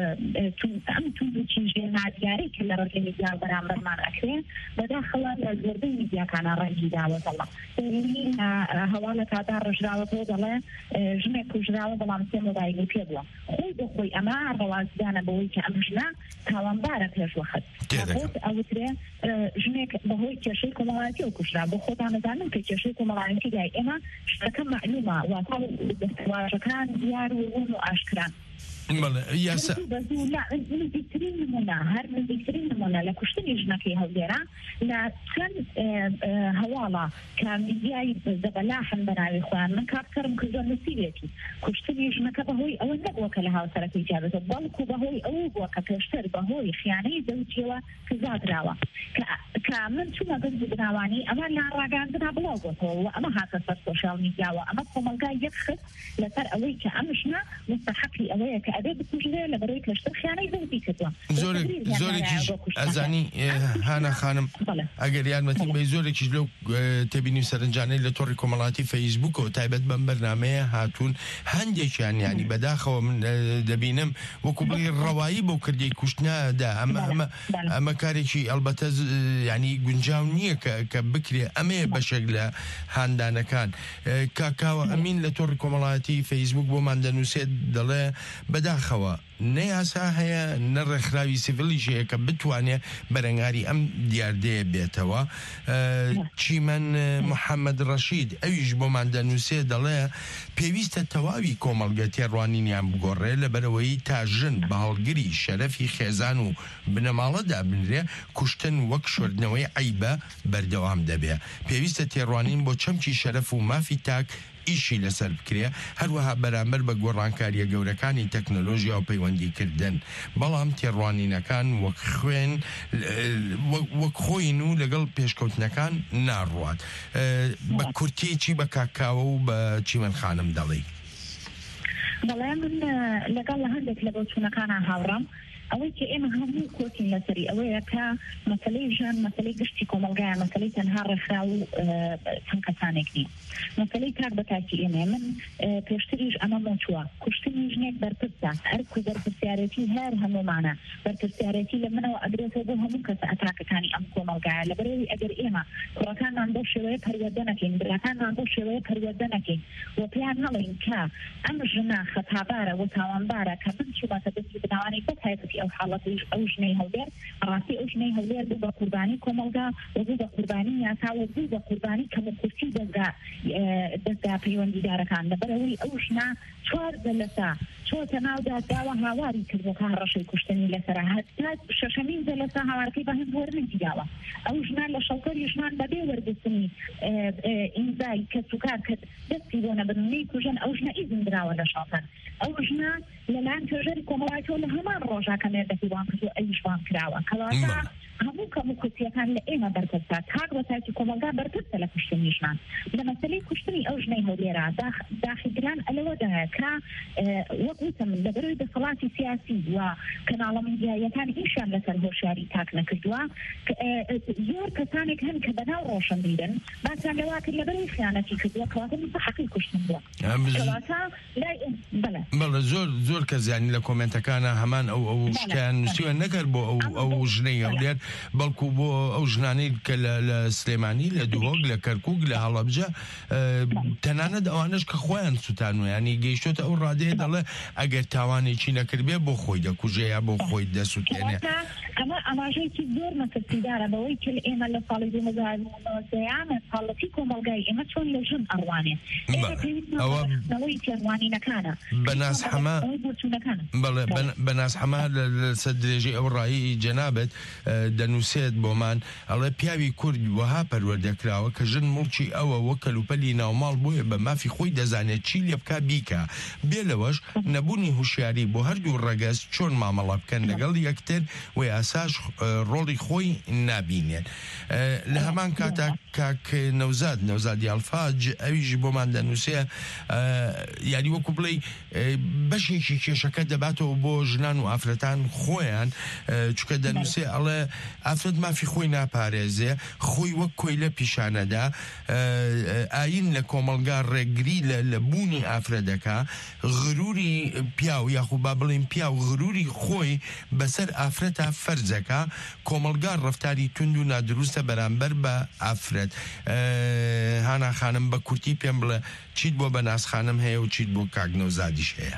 ئەم توندوچیژێ نادیاری کە لە ڕێگەی میدیا بەرامبەرمان ئەکرێن بەداخەوە لە زۆربەی میدیاکانە ڕەنگی داوەتەوە هەواڵە کاتا ڕژراوە بۆ دەڵێ ژنێک کوژراوە بەڵام سێ مۆبایلی پێ بووە خۆی بۆ خۆی ئەمە ڕەوازدانە بەوەی کە ئەم ژنە تاوانبارە پێشوەخت ئەوترێ ژنێک بەهۆی کێشەی کۆمەڵایەتی و کوژرا بۆ خۆتان نەزانن کە کێشەی کۆمەڵایەتی دای ئێمە شتەکە معلومە واتە دەستەواژەکان دیار و ون و ئاشکران یاسا نزیکترین نمونە هەر نزیکترین نمونە لە کوشتنی ژنەکەی هەولێرە لە چەند هەواڵە کە میدیای دەبەلاحن بەناوی خۆیان من کارکەرم کردووە نسیبێتی کوشتنی ژنەکە بەهۆی ئەوە نەبووە کە لە هاوسەرەکەی جابێتە بەڵکو بەهۆی ئەوە بووە کە پێشتر بەهۆی خیانەی زەوجیەوە کزادراوە کە من چوومە بەرز بناوانی ئەمە لاڕاگاندنا بڵاو بۆتەوە و ئەمە هاتە سەر سۆشیال میدیاوە ئەمە کۆمەلگای یەک خست لەسەر ئەوەی کە ئەم ژنە مستەحەقی ئەوەیە کە ئەبێ بکوژرێ لە بەرەوەی پێشتر خیانەی زەوجی کردووە زۆرێکیش ئەزانی هانا خانم ئەگەر یارمەتی بە زۆرێکیش لەو تێبینی سەرنجانەی لە تۆڕی کۆمەڵاتی فەیسبووکەوە تایبەت بەم بەرنامەیە هاتوون هەندێکیان ینی بەداخەوە من دەبینم وەکو بڵی ڕەوایی بۆ کردی کوشتنادا ئەمە ئەمە ئەمە کارێکی ئەلبەتە ینی گونجاو نییە کە بکرێ ئەمەیە بەشێک لە هاندانەکان کاکاوە ئەمین لە تۆڕی کۆمەڵاتی فەیسبووک بۆمان دەنووسێت دەڵێ بەداخەوە نەیاسا هەیە نەڕێکخراوی سیڤیلیش هەیە کە بتوانێت بەرەنگاری ئەم دیاردەیە بێتەوە چیمەن محەممەد ڕەشید ئەویش بۆمان دەنووسێ دەڵێ پێویستە تەواوی کۆمەڵگە تێڕوانینیان بگۆڕێ لەبەرەوەی تا ژن بە هەڵگری شەرەفی خێزان و بنەماڵەدا بنرێ کوشتن وەک شوردنەوەی عیبە بەردەوام دەبێ پێویستە تێڕوانین بۆ چەمکی شەرەف و مافی تاک ئیشی لەسەر بکرێ هەروەها بەرامبەر بە گۆڕانکاریە گەورەکانی تەکنۆلۆژیا و پەیوەندیکردن بەڵام تێڕوانینەکان وەک خوێن وەک خۆین و لەگەڵ پێشکەوتنەکان ناڕوات بە کورتێکی بە کاکاوە و بە چیمەن خانم دەڵێ بەڵێ من لەگەڵ لە هەندێک لە بۆچوونەکانە هاوڕام ئەوەی کە ئێمە هەموو کۆتین لەسەری ئەوەیە کە مەسەلەی ژن مەسەلەی گشتی کۆمەلگایە مەسەلەی تەنها ڕێکخرا و چەند کەسانێک نین مەسەلەی کاک بە تاکی ئێمە من پێشتریش ئەمە مۆچووە کوشتنی ژنێک بەرپرسە هەرکو بەرپرسیارەتی هەر هەمومانە بەرپرسیارەتی لە منەوە ئەدرێتەوە بۆ هەموو کەس ئەتاکەکانی ئەم کۆمەلگایە لەبەرەوەی ئەگەر ئێمە کوڕەکانمان بۆ شێوەیە پەروەردە نەکەین براکانمان بۆ شێوەیە پەروەردە نەکەین و پێیان هەڵێین کە ئەم ژنە خەتابارە و تاوانبارە کە من چوومەتە دەستی بناوانی بەتایبەت بابەتی ئەو حاڵەت ئەو ژنەی هەولێر ڕاستی ئەو ژنەی هەولێر بوو بە قوربانی کۆمەلگا و بوو بە قوربانی یاسا و بوو بە قوربانی کەموکورسی دەستگا دەستگا پەیوەندیدارەکان لەبەرەوەی ئەو ژنا چوار جەلەسە چۆتە ناو دادگاوە هاواری کردووە کە ڕەشەی کوشتنی لەسەرا هەتا شەشەمین جەلەسە هاوارەکەی بە هەند وەرنەگی داوە ئەو ژنان لە شەڵکەری ژنان بەبێ وەرگرتنی ئیمزای کەسوکار کە دەستی بۆ نەبردنەوەی کوژن ئەو ژنە ئیزن دراوە لە شەڵکەر ئەو ژنە لەلایەن توێژەری کۆمەڵایەتەوە لە هەمان ڕۆژا کە مێردەکەی وان کردووە ئەویش وان کراوە کەواتە هەموو کەموکورسیەکان لە ئێمە بەرپرسە تاک بەتاکی کۆمەلگا بەرپرسە لە کوشتنی ژنان لە مەسەلەی کوشتنی ئەو ژنەی هەولێرە داخیگران ئەلەوەدایە کە وەک وتم لەبەرەوەی دەسەڵاتی سیاسی و کەناڵە میدیاییەکان ئیشیان لەسەر هۆشیاری تاک نەکردووە زۆر کەسانێک هەن کە بەناو ڕۆشن بیرن باسییان لەوا کرد لەبەرەوەی خیانەتی کردووە کەواتە مستەحەقی کوشتن بووە کەواتە لای بەڵێ زۆر زۆر کەس یانی لە کۆمنتەکانە هەمان ئەو ئەو شتیان نووسیوە نەکرد بۆ ئەو ئەو ژنەی هەولێر بەڵکو بۆ ئەو ژنانەی کە لە سلێمانی لە دووهۆک لە کەرکووک لە هەڵەبجە تەنانەت ئەوانش کە خۆیان سوتانوە ینی گەیشتۆتە ئەو ڕادەیە دەڵێ ئەگەر تاوانێکی نەکردبێ بۆ خۆی دەکوژەیە بۆ خۆی دەسووتێنێ ئەمە ئاماژەیەکی زۆر مەترسیدارە بەوەی کە ئێمە لە ساڵی دوو هەزار و نۆزدەیانە ساڵەتی کۆمەڵگای ئێمە چۆن لە ژن ئەڕوانێ ئەوەی تێڕوانینەکانە بەناس حەما بەڵێ بەناس حەما لەسەر درێژەی ئەو ڕایی جەنابەت دەنووسێت بۆمان ئەڵێ پیاوی کورد وەها پەروەردەکراوە کە ژن موڵکی ئەوە وە کەلوپەلی ناوماڵ بۆیە بە مافی خۆی دەزانێت چی لێ بکا بیکە بێ لەوەش نەبوونی هوشیاری بۆ هەردوو ڕەگەز چۆن مامەڵە بکەن لەگەڵ یەکتر و ئاساش ڕۆڵی خۆی نابینێت لە هەمان کاتا کاک نەوزاد نەوزادی ئەڵفاج ئەویژی بۆمان دەنووسێ یاری وەکو بڵێ بەشێکی کێشەکە دەباتەوە بۆ ژنان و ئافرەتان خۆیان چکە دەنووسێ ئەڵێ ئافرەت مافی خۆی ناپارێزێ خۆی وەک کۆی لە پیشانەدا ئاین لە کۆمەڵگا ڕێگری لە بوونی ئافرەتەکە غروری پیاو یاخو با بڵێن پیاو غروری خۆی بەسەر ئافرەتە فەرزەکە کۆمەڵگا ڕەفتاری تند و نادروستە بەرامبەر بە ئافرەت هانا خانم بە کورتی پێم بڵێ چیت بۆ بەناس خانم هەیە و چیت بۆ کاک نەوزادیش هەیە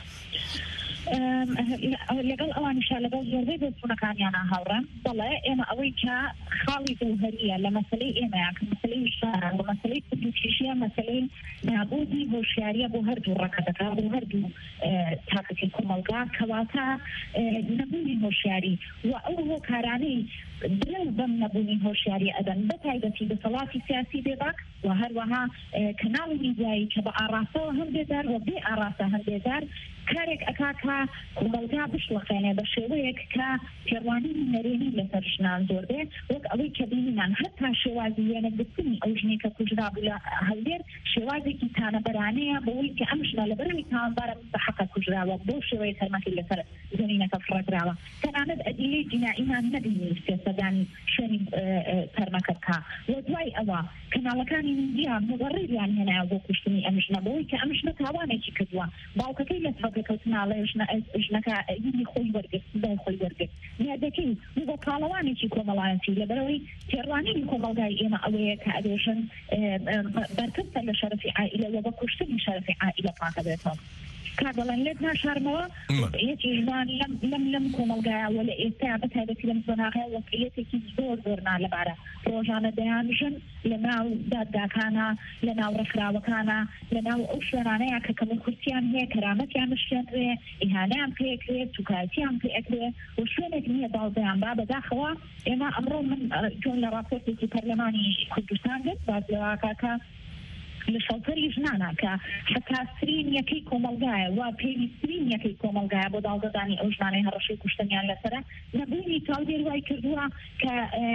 لەگەڵ ئەوانیشا لەگەڵ زۆربەی دەستوونەکانیانە هاوڕێن بەڵێ ئێمە ئەوەی کە خاڵی جەوهەریە لە مەسەلەی ئێمەیە کە مەسەلەی شارە لە مەسەلەی کردوکیشیە مەسەلەی نابودی هۆشیاریە بۆ هەردوو ڕەکەتەکە بۆ هەردوو تاقەتی کۆمەڵگا کەواتە نەبوونی هۆشیاری و ئەو هۆکارانەی درێژ بەم نەبوونی هۆشیاری ئەدەن بە تایبەتی دەسەڵاتی سیاسی بێباک و هەروەها کەناڵی میدیایی کە بە ئاراستەوە هەندێدار و بێ ئاراستە هەندێدار کارێک ئەکاکە کۆمەڵگا بشڵەقێنێ بە شێوەیەک کە پێڕوانی نەرێنی لەسەر ژنان زۆر بێ وەک ئەوەی کە بینیمان هەتا شێوازی وێنەگرتنی ئەو ژنێک کە کوژرا بوو لە هەولێر شێوازێکی تانەبەرانەیە بەوەی کە ئەم ژنە لەبەرەوەی تاوانبارە مستەحەقە کوژراوە بۆ شێوەیە هەرمەتی لەسەر زمینەکە فڕەدراوە تەنانەت ئەدلەی جیناییمان نەبینی سێسەدانی شوێنی تەرمەکە بکا و دوای ئەوە کەناڵەکانی میدیا مبەڕێریان هێنایە بۆ کوشتنی ئەم ژنە بەوەی کە ئەم ژنە تاوانێکی کردووە باوکەکەی لە کەوتناڵێ ژنەکە یونی خۆی وەرگرت دای خۆی وەرگرت یادەکەی بۆ کاڵەوانێکی کۆمەڵایەتی لەبەرەوەی تێڕوانینی کۆمەڵگای ئێمە ئەوەیە کە ئەدێژن بەرکردە لە شەرەفی عائیلە و بە کوشتنی شەرەفی عائیلە پاکە بێتەوە کار دەڵێن لێت ناشارمەوە یەکی ژنان لەم لەم کۆمەڵگایە و لە ئێستا بەتایبەتی لەم زۆناغەیە وەکیلەتێکی زۆر زۆر نالەبارە ڕۆژانە دەیانژن لە ناو دادگاکانە لە ناو ڕێکخراوەکانە لە ناو ئەو شوێنانەیە کە کەمە کورسیان هەیە کەرامەتیان شوێنرێ ئیهانەیان پێ ئەکرێت توکایەتیان پێ ئەکرێ و شوێنێک نییە داڵدەیان با بەداخەوە ئێمە ئەمڕۆ من چۆن لە ڕاپۆرتێکی پەرلەمانی کوردستان بێت باز لەواکاکە لە شەڵکەری ژنانە کە حساسترین یەکەی کۆمەڵگایە و پێویستترین یەکەی کۆمەڵگایە بۆ داڵدەدانی ئەو ژنانەی هەڕەشەی کوشتنیان لەسەرە نەبوونی چاودێر وای کردووە کە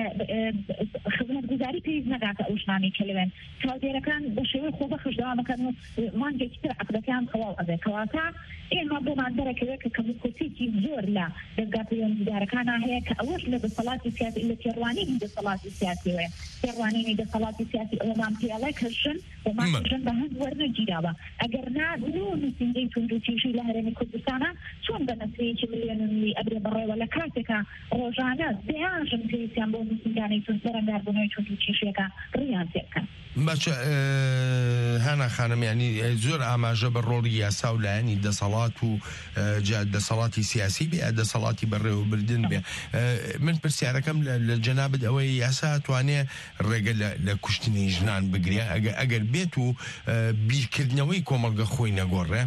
خزمەتگوزاری پێویست نەداتە ئەو ژنانی کە لەوێن چاودێرەکان بە شێوەی خۆبەخش دەوامەکەن و مانگێکی تر عەقدەکەیان تەواو ئەبێ کەواتە ئێمە بۆمان دەرەکەوێت کە کەموکورسێکی زۆر لە دەرگا پەیوەندیدارەکانە هەیە کە ئەوەش لە دەسەڵاتی سیاسی لە تێڕوانینی دەسەڵاتی سیاسیەوەیە تێڕوانینی دەسەڵاتی سیاسی ئەوەمان پێڵێ کە ژن ئاماژەن بە هەند وەرنەگیراوە ئەگەر نابوو نووسینگەی توندوتیژی لە هەرێمی کوردستانە چۆن بە نەسەیەکی ملیۆنی ئەبرێ بەڕێوە لە کاتێکە ڕۆژانە دەیانژن پێویستیان بۆ نووسینگانەی تون بەرەنگاربوونەوەی توندوتیژیەکە ڕیان تێ بکەن. باشە هانا خانم ینی زۆر ئاماژە بە ڕۆڵی یاسا و لایەنی دەسەڵات و دەسەڵاتی سیاسی بێ دەسەڵاتی بەڕێوەبردن بێ. من پرسیارەکەم لە جەنابەت ئەوەی یاسا توانێ ڕێگە لە کوشتنی ژنان بگرێ ئەگەر بێت و بیرکردنەوەی کۆمەڵگە خۆی نەگۆڕێ.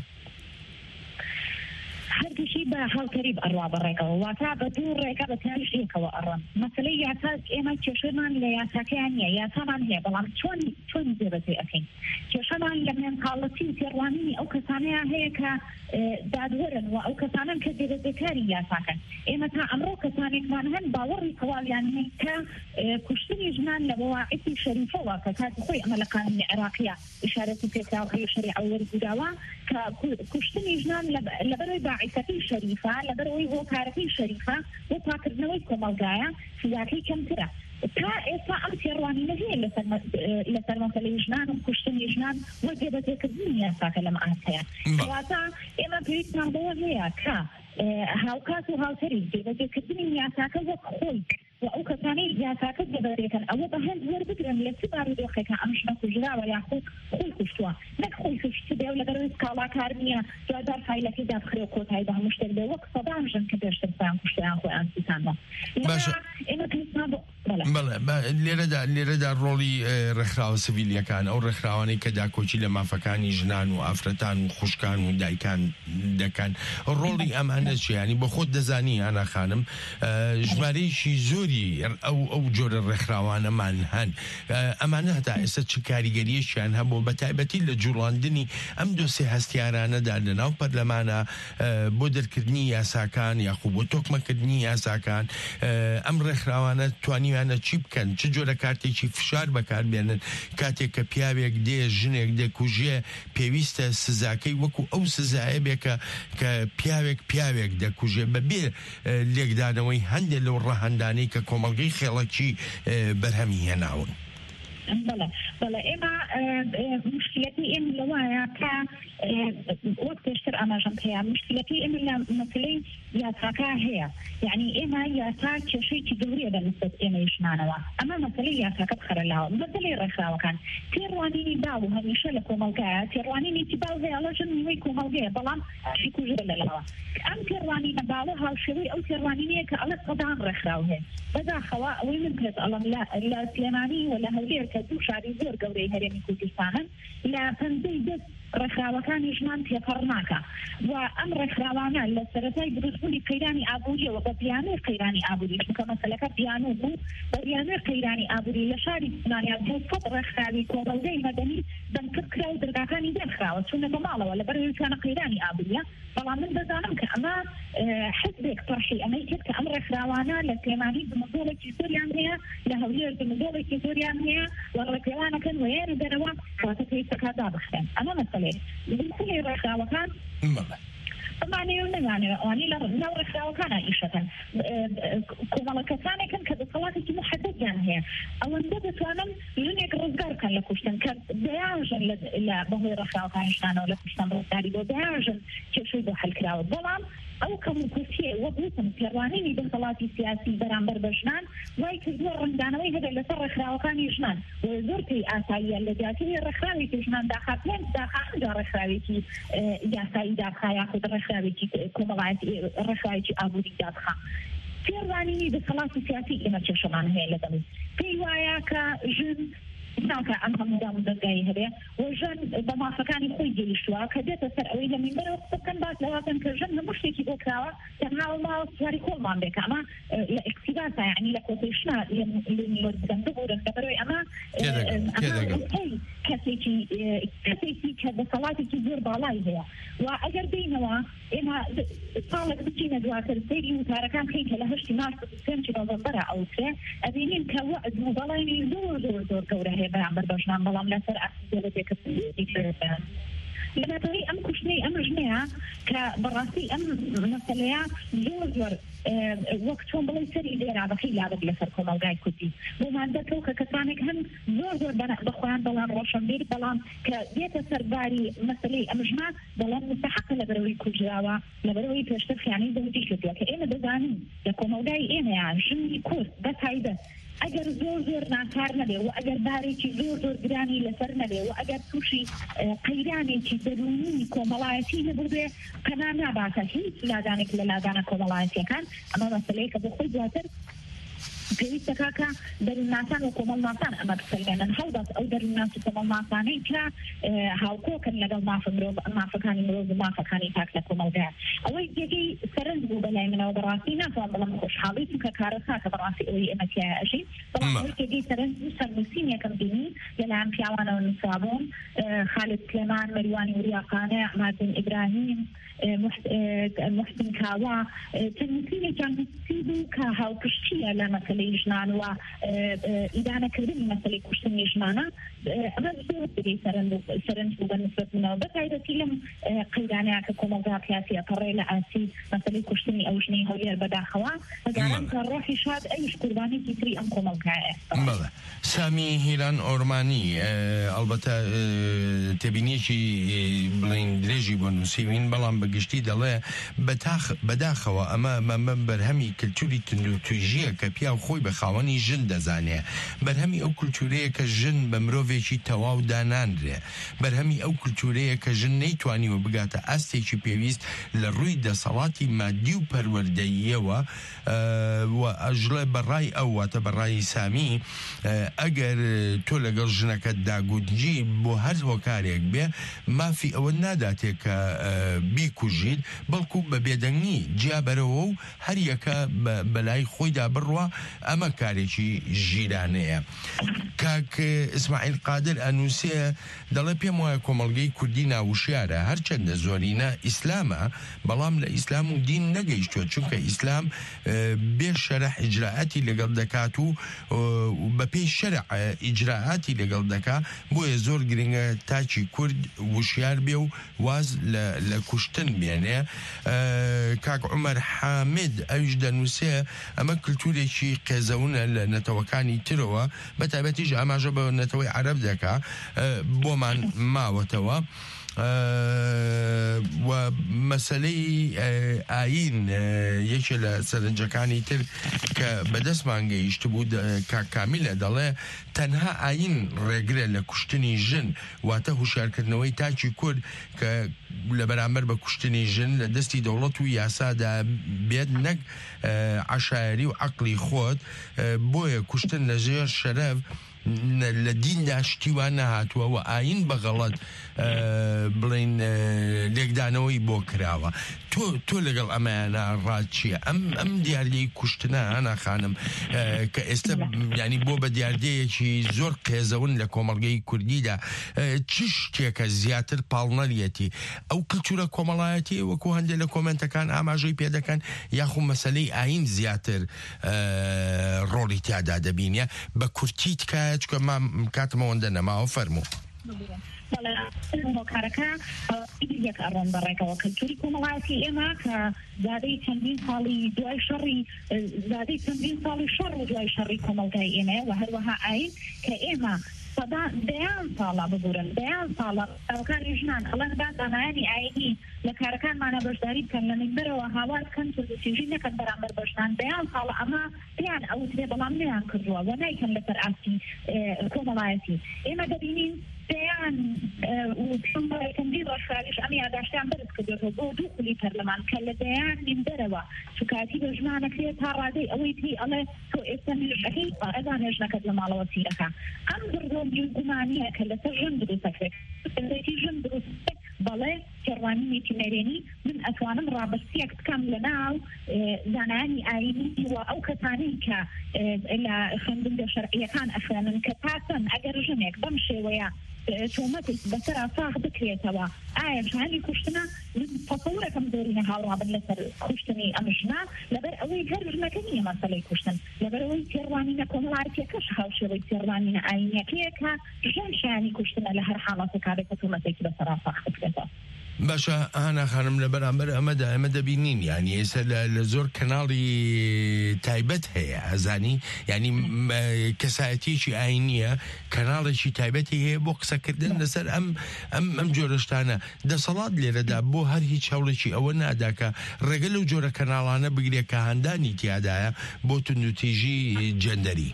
هەردووشی بە هاوکەری ئەڕوا بەڕێکەوە واتا بە دوو ڕێگە بە تاژێکەوە ئەڕن مەسلەی یاسا ئێمە کێشەمان لە یاساکەیان نیە یاسامان هەیە بەڵام چۆن چۆن جێبەجێ ئەکەین کێشەمان لە مێنتاڵەتی و تێڕوانینی ئەو کەسانەیە هەیە کە دادوەرن و ئەو کەسانن کە جێبەجێکاری یاساکەن ئێمە تا ئەمڕۆ کەسانێکمان هەن باوەڕی تەواویان هەیە کە کوشتنی ژنان لە بەواعیتی شەریفەوە کە کاتی خۆی ئەمە لە قانونی عێراقیە ئیشارەتی پێکراوەی شەریعە وەرگیراوە کە کوشتنی ژنان لەبەرەوەی باعیسەکەی شەریفە لەبەرەوەی هۆکارەکەی شەریفە بۆ پاکردنەوەی کۆمەلگایە سزاکەی کەمترە تا ئێستا ئەم تێڕوانینە هەیە لەسەر مەسەلەی ژنان و کوشتنی ژنان وە جێبەجێکردنی یاساکە لەم ئاسەیە کەواتە ئێمە پێویستمان بەوە هەیە کە هاوکات و هاوتەری جێبەجێکردنی یاساکە وەک خۆی و ئەو کەسانەی یاساکە جێبەجێکەن ئەوە بە هەند وەربگرن لە چ بارودۆخێکە ئەم ژنە کوژراوە یاخود خۆی کوشتووە نەک خۆی کوشت بێ و لەبەرەوەی سکاڵاکار نییە دوادار فایلەکەی دابخرێ و کۆتایی بە هەموو شتێک بێ وەک سەدان ژن کە پێشتر خۆیان کوشتیان خۆیان سوتاندە ئێمە پێویستمان لێرەدا لێرەدا ڕۆڵی ڕێکخراوە سڤیلیەکان ئەو ڕێکخراوانەی کە داکۆچی لە مافەکانی ژنان و ئافرەتان و خوشکان و دایکان دەکەن ڕۆڵی ئەمانە چیانی بە خۆت دەزانی ئانا خانم ژمارەیەکی زۆری ئەو ئەو جۆرە ڕێکخراوانەمان هەن ئەمانە هەتا ئێستا چ کاریگەریەکیان هەبوو بە تایبەتی لە جوڵاندنی ئەم دۆسێ هەستیارانەدا لەناو پەرلەمانە بۆ دەرکردنی یاساکان یاخوو بۆ تۆکمەکردنی یاساکان ئەم ڕێکخراوانە توانیوانە چی بکەن چ جۆرە کارتێکی فشار بەکاربێنن کاتێک کە پیاوێک دێ ژنێک دەکوژێ پێویستە سزاکەی وەکو ئەو سزایە بێکە کە پیاوێک پیاوێک دەکوژێ بەبێ لێکدانەوەی هەندێک لەو ڕەهەندانەی کە کۆمەڵگەی خێڵەکی بەرهەمی هێناون. بەڵێ بەڵێ ئێمە مشکلەتی ئێمە لەوایە کە وەک پێشتر ئاماژەم هەیە مشکلەتی ئێمە لە مەسلەی یاساکە هەیە یعنی ئێمە یاسا کێشەیەکی گەورەیە بەنسبەت ئێمەی ژنانەوە ئەمە مەسلەی یاساکە بخەرە لاوە مەسلەی ڕێکخراوەکان تێڕوانینی باو هەمیشە لە کۆمەلگایە تێڕوانینی باو هەیە ئەڵە ژن نیوەی کۆمەلگەیە بەڵام کوژرە لەلاوە ئەم تێڕوانینە باوە هاوشێوەی ئەو تێڕوانینەیە کە ئەڵە سەدان ڕێکخراو هەیە بەداخەوە ئەوەی من پێت ئەڵم لە سلێمانی و لە هەولێر کە دوو شاری زۆر گەورەی هەرێمی کوردستانن لە پەنجەی دەست ڕێکخراوەکانی ژنان تێپەڕ ناکە و ئەم ڕێکخراوانە لە سەرەتای دروستبوونی قەیرانی ئابووریەوە بە بیانوی قەیرانی ئابووری چونکە مەسەلەکە بیانوو بوو بە بیانوی قەیرانی ئابووری لە شاری سنانیان بۆ سەد ڕێکخراوی کۆمەلگەی مەدەنی دەنگکرد کرا و دەرگاکانی دەرخراوە چونە بە ماڵەوە لەبەرەوەی توانە قەیرانی ئابووریە بەڵام من دەزانم کە ئەمە حزبێک تەرحی ئەمەی کرد کە ئەم ڕێکخراوانە لە سلێمانی دمەزۆڵێکی زۆریان هەیە لە هەولێر دمەزۆڵێکی زۆریان هەیە و ڕێکخراوانەکەن وەیانە دەرەوە کەواتە پێویستە دابخرێن ئەمە مەسەلەیە مەسەلەی ڕێکخراوەکان بمانەیە و نەزانێت ئەوانەی لە ناو ڕێکخراوەکانە ئیشەکەن کۆمەڵە کەسانێکن کە دەسەڵاتێکی محەدەدیان هەیە ئەوەندە دەتوانن ژنێک ڕزگار بکەن لە کوشتن کە دەیانژن لە بەهۆی ڕێکخراوەکانی ژنانەوە لە کوشتن ڕزگاری بۆ دەیانژن کێشەی بۆ حەلکراوە بەڵام ئەو کەموکوسیە وەبوتم پێڕوانینی دەسەڵاتی سیاسی بەرامبەر بە ژنان وای کردووە ڕنگدانەوەی هەبێت لەسەر ڕێکخراوەکانی ژنان و زۆر پێی ئاساییە لە جیاتی ڕێکخراوێکی ژنان داخات پێنج داخاندا ڕێکخراوێکی یاسایی داخا یاخود ڕێکخراوێکی کۆمەڵایەتی ڕێکخراوێکی ئابووری داخا پێڕوانینی دەسەڵاتی سیاسی ئێمە کێشەمان هەیە لەگەڵ پێی وایە کە ژن ناکە ئەم هەموودام دەرگایی هەبێ و ژن بە مافەکانی خۆی گەیشتووە کە دێتە سەر ئەوەی لە مینبەرەوە بکەن باس لەواتەن کە ژن هەموو شتێکی بۆ کراوە تەنها ماوە سواری خۆڵمان بێکە ئەمە لە ئەکسیباسە یعنی لە کۆتێشنا لێنیوەردەن ببورن لەبەرەوەی ئەمە کەسێکی کەسێکی کە دەسەڵاتێکی زۆر باڵای هەیە و ئەگەر بینەوە ئێمە ساڵێک بچینە دواتر سەیری وتارەکان بکەین کە لە هەشتی مارس سێنجی نۆڤەمبەرە ئەوترێ ئەبینین کە وەعد و بەڵێنی زۆر زۆر زۆر گەورە هەیە بەرامبەر بە ژنان بەڵام لەسەر ئەکسیدەڵەتێکە لەبەرەوەی ئەم کوشتنەی ئەم ژنەیە کە کە بەڕاستی ئەم مەسەلەیە زۆر زۆر وەک چۆن بڵێ سەری لێرابەکەی لابد لەسەر کۆمەلگای کوردی بۆمان دەکەوت کە کەسانێک هەن زۆر زۆر بەخۆیان بەڵام ڕۆشنبیر بەڵام کە دێتە سەرباری مەسەلەی ئەمژمان بەڵام مستحقە لەبەرەوەی کوژراوە لەبەرەوەی پێشتر خیانەی دەوتی کردووە کە ئێمە دەزانین لە کۆمەلگای ئێمەیان ژنی کورد بەتایبەت ئەگەر زۆر زۆر ناکار نەبێ و ئەگەر بارێکی زۆر زۆر گرانی لەسەر نەبێ و ئەگەر تووشی قەیرانێکی دەرونی کۆمەڵایەتی نەبوو بێ پەنا ناباتە هیچ لادانێک لە لادانە کۆمەڵایەتیەکان ئەمە مەسەلەیەکە بۆ خۆی دواتر پێویستە کە دەروونناسان و کۆمەڵناسان ئەمە بسەلێنن هەڵبەت ئەو دەروونناس و کۆمەڵناسانەی کە هاوکۆکن لەگەڵ مافەکانی مرۆڤ و مافەکانی پاک لە کۆمەلگایە ئەوەی جێگەی سەرنج بوو بەلای منەوە بەڕاستی ناتوان بڵم خۆشحاڵی چونکە کارەسا کە بەڕاستی ئەوەی ئێمە تایە ئەژین بەڵام ئەوەی جێگەی سەرنج بوو سەرنووسینێکم بینی لەلایەن پیاوانەوە نووسابوون خالد سلێمان مەریوانی وریاقانە مادن ئیبراهیم محسن کاوا تەنووسینێکیان نووسی بوو کە هاوپشتیە لە مەسەلەی ژنانوە ئیدانەکردنی مەسەلەی کوشتنی ژنانە ئەمە زۆر بێ سەرنج بوو بە نسبەت منەوە بەتایبەتی لەم قەیرانەیە کە کۆمەلگا پیاسی ئەپەڕێ لە ئاسی مەسەلەی کوشتنی ئەو ژنەی هەولێر بەداخەوە ئەگەران کە ڕۆحی شاد ئەویش قوربانێکی تری ئەم کۆمەلگایە بەڵێ سامی هیران ئۆرمانی ئەلبەتە تێبینیەکی بڵین درێژی بۆ نووسیوین بەڵام بەگشتی دەڵێ بەداخەوە ئەمە مەمە بەرهەمی کللتوری تندوتویژیە کە پیا خۆی بە خاوەنی ژن دەزانێ بەرهەمی ئەو کللتورەیە کە ژن بە مرۆڤێکی تەواو دانانرێ بەرهەمی ئەو کللتورەیە کە ژن نەیتوانیوە بگاتە ئەستێکی پێویست لە ڕووی دەسەڵاتی مادی و پەروەردەییەوە و ئەژڵێ بەڕای ئەو واتە بەڕای سامی ئەگەر تۆ لەگەڵ ژنەکەت داگوتجی بۆ هەر هۆکارێک بێ مافی ئەوە ناداتێت کە بیکوژیت بەڵکو بە بێدەنگی جیابەرەوە و هەر یەکە بەلای خۆیدا بڕوە ئەمە کارێکی ژیرانەیە کاک ئیسماعیل قادر ئەنووسێ دەڵێ پێم وایە کۆمەڵگەی کوردی ناوشیارە هەرچەندە زۆرینە ئیسلامە بەڵام لە ئیسلام و دین نەگەیشتووە چونکە ئیسلام بێ شەرح ئیجراعاتی لەگەڵ دەکات و بە پێی شەرع ئیجراعاتی لەگەڵ دەکا بۆیە زۆر گرنگە تاچی کورد وشیار بێ و واز لە کوشتن بێنێ کاک عومەر حامد ئەویش دەنووسێ ئەمە کللتورێکی قێزەونە لە نەتەوەکانی ترەوە بە تایبەتیش ئاماژە بە نەتەوەی عەرەب دەکا بۆمان ماوەتەوە و مەسەلەی ئاین یەکێ لە سەرنجەکانی تر کە بەدەستمان گەیشت بوو کامیلە دەڵێ تەنها ئاین ڕێگرە لە کوشتنی ژن واتە هوشیارکردنەوەی تاچی کورد کە لە بەرامبەر بە کوشتنی ژن لە دەستی دەوڵەت و یاسادا بێت نەک عەشایەری و عەقڵی خۆت بۆیە کوشتن لەژێر شەرەف لە دیندا شتیوان نەهاتووە و ئاین بەغەڵەت بڵین لێکدانەوەی بۆ کراوە تۆ لەگەڵ ئەمەیانە ڕات چییە ئەم ئەم دیاردەی کوشتنە هەنا خانم کە ئێستا ینی بۆ بە دیاردەیەکی زۆر قێزەون لە کۆمەڵگەی کوردیدا چ شتێکە زیاتر پاڵنەریەتی ئەو کللتورە کۆمەڵایەتی وەکو هەندێک لە کۆمنتەکان ئاماژەی پێ دەکەن یاخو مەسەلەی ئاین زیاتر ڕۆڵی تیادا دەبینە بە کورتی تکایە چکە کاتمەوەندە نەماوە فەرموو هۆکارەکە یەک ئەڕۆن بەڕێکەوە کەلتوری کۆمەڵایەتی ئێمە کە زادەی چەندین ساڵی دوای شەڕی زادەی چەندین ساڵی شەڕ و دوای شەڕی کۆمەلگای ئێمە و هەروەها ئاین کە ئێمە سەدا دەیان ساڵە ببورن دەیان ساڵە ئەوکانی ژنان ئەڵەندا دانایانی ئاینی لە کارەکانمانە بەشداری بکەن لە منبەرەوە هاوار بکەن سوزوسیژی نەکەن بەرامبەر بە ژنان دەیان ساڵە ئەمە پێیان ئەوترێ بەڵام نەیان کردووە و نایکەن لەسەر ئاستی کۆمەڵایەتی ئێمە دەبینین دەیان وکەندی ڕۆژخاریش ئەم یاداشتیان بەرز کردێتەوە بۆ دوو خولی پەرلەمان کە لە دەیان منبەرەوە سوکاتی بە ژمانەکرێت تا ڕادەی ئەوەی پێی ئەڵێ تۆ ئێستا نوێژەکەی ئەدا نوێژنەکەت لە ماڵەوە چیرەکە ئەم بڕۆمی گومانیە کە لەسەر ژن دروستەکرێت دەرێتی ژن دروست بەڵێ کێڕوانینێکی نەرێنی من ئەتوانم ڕابستیەک بکەم لە ناو زانایانی ئاینی و ئەو کەسانەی کە لە خوێندنگە شەرعیەکان ئەخوێنن کە تاسن ئەگەر ژنێک بەم شێوەیە تۆمەتێک بەسەر ئافاق بکرێتەوە ئایا ژنانی کوشتنە تەسەورەکەم زۆرینە هاوڕابن لەسەر کوشتنی ئەم ژنە لەبەر ئەوەی هەر ژنەکە نییە مەسەلەی کوشتن لەبەر ئەوەی تێڕوانینە کۆمەڵایەتیەکەش هاوشێوەی تێڕوانینە ئاینیەکەیە کە ژن شایانی کوشتنە لە هەر حاڵاتێکا بێت کە تۆمەتێکی بەسەر ئافاق بکرێتەوە باشە هانا خانم لە بەرامبەر ئەمەدا ئەمە دەبینین یعنی ئێستا لە زۆر کەناڵی تایبەت هەیە ئەزانی ینی کەسایەتیەکی ئاینیە کەناڵێکی تایبەتی هەیە بۆ قسەکردن لەسەر ئەم ئەم ئەم جۆرەشتانە دەسەڵات لێرەدا بۆ هەر هیچ هەوڵێکی ئەوە ناداکە ڕێگە لەو جۆرە کەناڵانە بگرێت کە هەندانی تیادایە بۆ توندوتیژی جەندەری.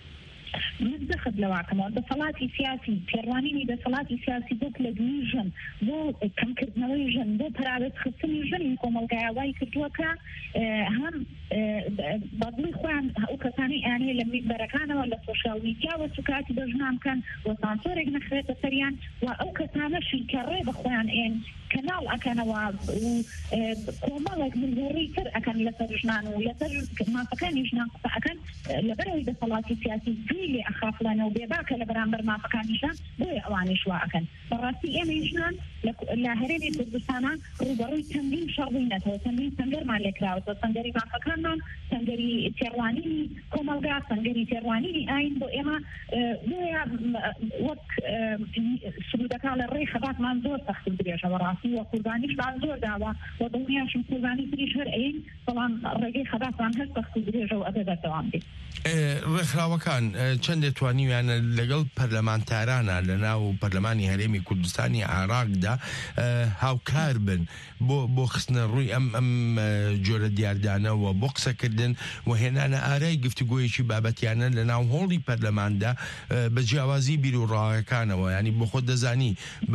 مزدخد لواكم دەسەڵاتی سیاسی پێڕوانینی دەسەڵاتی سیاسی بۆ لە دوی ژن بۆ کەمکردنەوەی ژن بۆ پراوێت خستنی ژنی کۆمەڵگایەوەی کردووەکە هەم بەدڵی خۆیان ئەو کەسانی ئەیانەیە لە میدبەرەکانەوە لە سۆشیال میدیاوە سوکاتی بە ژنان بکەن و سانسۆرێک نەخرێتە سەریان و ئەو کەسانەشی کە ڕێ بە خۆیان ئێن کەناڵ ئەکەنەوە و کۆمەڵێک منزوڕی تر ئەکەن لەسەر ژنان و لەسەر مافەکانی ژنان قسە ئەکەن لەبەرەوەی دەسەڵاتی سیاسی دوی لێ ئەخافڵانەوە بێباکە لە بەرامبەر مافەکانی ژنان بۆیە ئەوانەی وا ئەکەن بەڕاستی ئێمە ژنان لە هەرێمی کوردستانە ڕوبەڕووی چەندین شەڕبووینەتەوە چەندین سەنگەرمان لێکراوەتەوە سەنگەری مافەکانمان سەنگەری تێڕوانینی کۆمەلگا سەنگەری تێڕوانینی ئاین بۆ ئێمە بۆیە وەک سرودەکان لە ڕێی خەباتمان زۆر سەخت درێژەوە ڕاستی و قوربانیشمان زۆر داوە و دڵنیاشم قوربانی تریش هەر ئەین بەڵام ڕێگەی خەباتمان هەر سەخت درێژەوە ئەبێ بەردەوام بێت. ڕێکخراوەکان چەند دەتوانیویانە لەگەڵ پەرلەمانتارانە لە ناو پەرلەمانی هەرێمی کوردستانی عێراقدا هاوکار بن بۆ بۆ خستنە ڕووی ئەم ئەم جۆرە دیاردانەوە بۆ قسەکردن و هێنانە ئارای گفتوگۆیەکی بابەتیانە لە ناو هۆڵی پەرلەماندا بە جیاوازی بیر و ڕاوەکانەوە ینی بۆ خۆت دەزانی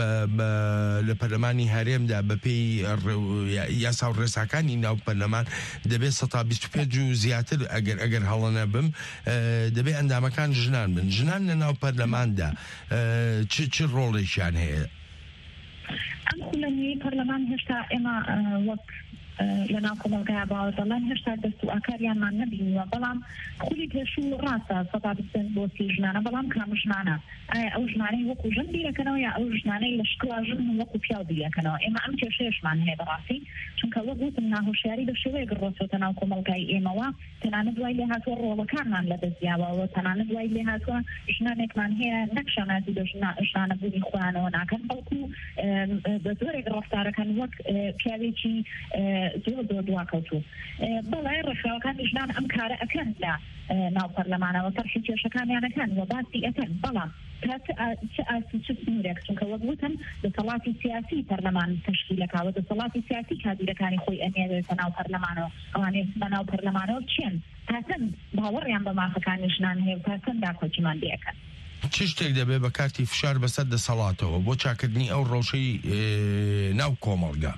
لە پەرلەمانی هەرێمدا بەپێی یاسا و ڕێساکانی ناو پەرلەمان دەبێت سەد و بیست و پێنج و زیاتر ئەگەر ئەگەر هەڵەنە بم دەبێت ئەندامەکان ژنان بن ژنان لە ناو پەرلەماندا چ ڕۆڵێکیان هەیە؟ ئەم خولەنی پەرلەمان هێشتا ئێمە وەک لە ناو کۆمەلگای باوە دەڵێن هێشتا دەست و ئاکاریانمان نەبینیوە بەڵام خولی پێشوو ڕاستە سەد و بیست بۆ سی ژنانە بەڵام کام ژنانە ئایا ئەو ژنانەی وەکو ژن بیرەکەنەوە یا ئەو ژنانەی لە شکڵا ژن وەکو پیاو بیرەکەنەوە ئێمە ئەم کێشەیەشمان هەیە بەڕاستی چونکە وەک گوتم ناهۆشیاری بە شێوەیەک ڕۆچۆتە ناو کۆمەلگای ئێمەوە تەنانەت دوای لێ هاتووە ڕۆڵەکانمان لەدەستیاوەوە تەنانەت دوای لێ هاتووە ژنانێکمان هەیە نەک شانازی بە ژنانە بوونی خۆیانەوە ناکەن بەڵکو بە زۆرێک ڕەفتارەکەن وەک پیاوێکی زۆر زۆر دواکەوتوو بەڵای ڕێکخراوەکانی ژنان ئەم کارە ئەکەن لە ناو پەرلەمانەوە تەرخی کێشەکانیانەکەن و باسی ئەکەن بەڵام چه ئاسی چ سنوورێک چونکە وەک گوتم دەسەڵاتی سیاسی پەرلەمان تەشکیلەکەوە دەسەڵاتی سیاسی کادیرەکانی خۆی ئەنێرێتە ناو پەرلەمانەوە ئەوانەی بە ناو پەرلەمانەوە چێن تاکەن باوەڕیان بە مافەکانی ژنان هەیە تاکەن داکۆچیمان لێەکەن. چ شتێک دەبێت بە کارتی فشار بەسەر دەسەڵاتەوە بۆ چاکردنی ئەو ڕەوشەی ناو کۆمەڵگا؟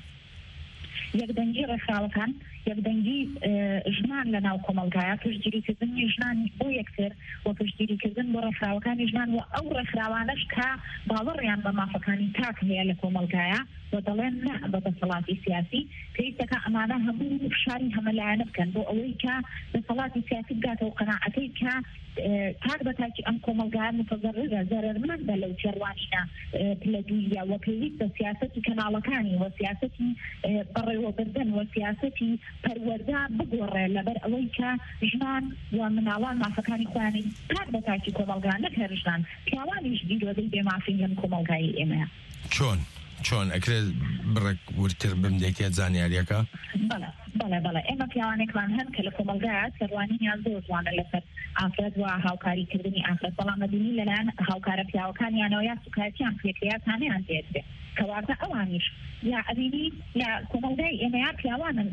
یەکدەنگی ڕێکخراوەکان یەکدەنگی ژنان لە ناو کۆمەلگایە پشتگیریکردنی ژنانی بۆ یەکتر و پشتگیریکردن بۆ ڕێکخراوەکانی ژنان و ئەو ڕێکخراوانەش کە باوەڕیان بە مافەکانی تاک هەیە لە کۆمەلگایە و دەڵێن نە بە دەسەڵاتی سیاسی پێویستەکە ئەمانە هەموو فشاری هەمەلایەنە بکەن بۆ ئەوەی کە دەسەڵاتی سیاسی بگاتەوە قەناعەتەی کە تاک بە تاکی ئەم کۆمەلگایە متەزەررە زەرمەندە لەو تێڕوانینە پلە دوویە و پێویستە سیاسەتی کەناڵەکانی و سیاسەتی بەڕێوەبردن و سیاسەتی پەروەردا بگۆڕێ لەبەر ئەوەی کە ژنان و مناڵان مافەکانی خۆیانی تاک بە تاکی کۆمەلگا نەک هەر ژنان پیاوانیش دیرۆدەی بێمافین لەم کۆمەلگای ئێمە. چۆن؟ چۆن ئەکرێت بڕێک ورتر بمدێکێت زانیاریەکە؟ بەڵێ بەڵێ بەڵێ ئێمە پیاوانێکمان هەن کە لە کۆمەلگایە تێڕوانینیان زۆر جوانە لەسەر ئافرەت و هاوکاریکردنی ئافرەت بەڵام مەبینی لەلایەن هاوکارە پیاوەکانیانەوە یا سوکاتیان پێکریاتانیان دێتێ کەواتە ئەوانیش یا ئەبینی یا کۆمەلگای ئێمە یا پیاوانن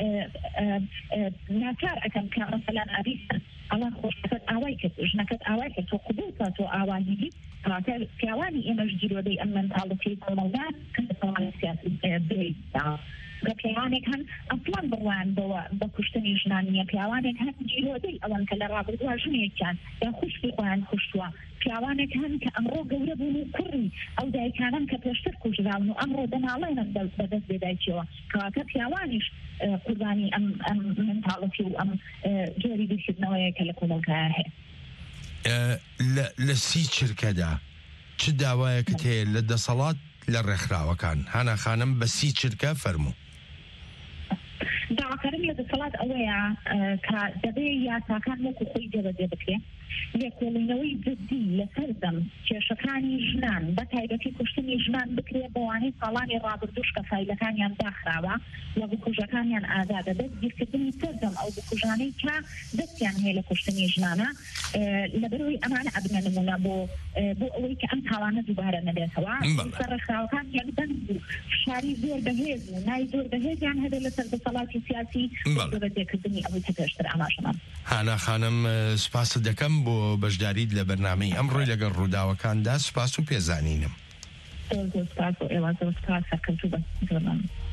ناچار ئەەکەن کە مەسەلەن ئەبیستن ئەوان خۆشەکەت ئاوای کرد ژنەکەت ئاوای کرد تۆ قبوڵتە تۆ ئاوایی کەواتە پیاوانی ئێمەش جیرۆدەی ئەم مەنتاڵەتی کۆمەلگا کە دەسەڵاتی سیاسی بێتدا کە پیاوانێک هەن ئەسڵان بڕوان بەوە بە کوشتنی ژنانیە پیاوانێک هەن جیرۆدەی ئەوەن کە لە ڕابردووە ژنێکیان یا خوشتی خۆیان کوشتووە پیاوانێک هەن کە ئەمڕۆ گەورە بوون و کوڕی ئەو دایکانن کە پێشتر کوژراون و ئەمڕۆ دەناڵێنن بەدەست بێدایکیەوە کەواتە پیاوانیش قوربانی ئەم ئەم مەنتاڵەتی و ئەم جۆری بیرکردنەوەیە کە لە کۆمەلگایە هەیە. لە سی چرکەدا چ داوایەکت هەیە لە دەسەڵات لە ڕێکخراوەکان؟ هانا خانم بە سی چرکە فەرموو. داواکارم لە دەسەڵات ئەوەیە کە دەبێ یاساکان وەکو خۆی جێبەجێ بکرێ لێکۆڵینەوەی جدی لەسەر دەم کێشەکانی ژنان بە تایبەتی کوشتنی ژنان بکرێت بەوانەی ساڵانی ڕابردوش کە فایلەکانیان داخراوە و بکوژەکانیان ئازادە دەست گیرکردنی سەردەم ئەو بکوژانەی کە دەستیان هەیە لە کوشتنی ژنانە لەبەرەوەی ئەمانە ئەبنە نمونە بۆ بۆ ئەوەی کە ئەم تاوانە دووبارە نەبێتەوە سەرڕێکخراوەکان یان بەند بوو فشاری زۆر بەهێز و نای زۆر بەهێزیان هەبێت لەسەر دەسەڵاتی سیاسی بۆ بەجێکردنی ئەوەی کە پێشتر ئاماژەمان هانا خانم سپاس دەکەم بۆ بەشداریت لە بەرنامەی ئەمڕۆی لەگەڵ ڕووداوەکاندا سپاس و پێزانینم. زۆر زۆر سپاس و ئێوە زۆر سپاس کەوتوو بە زۆرمان.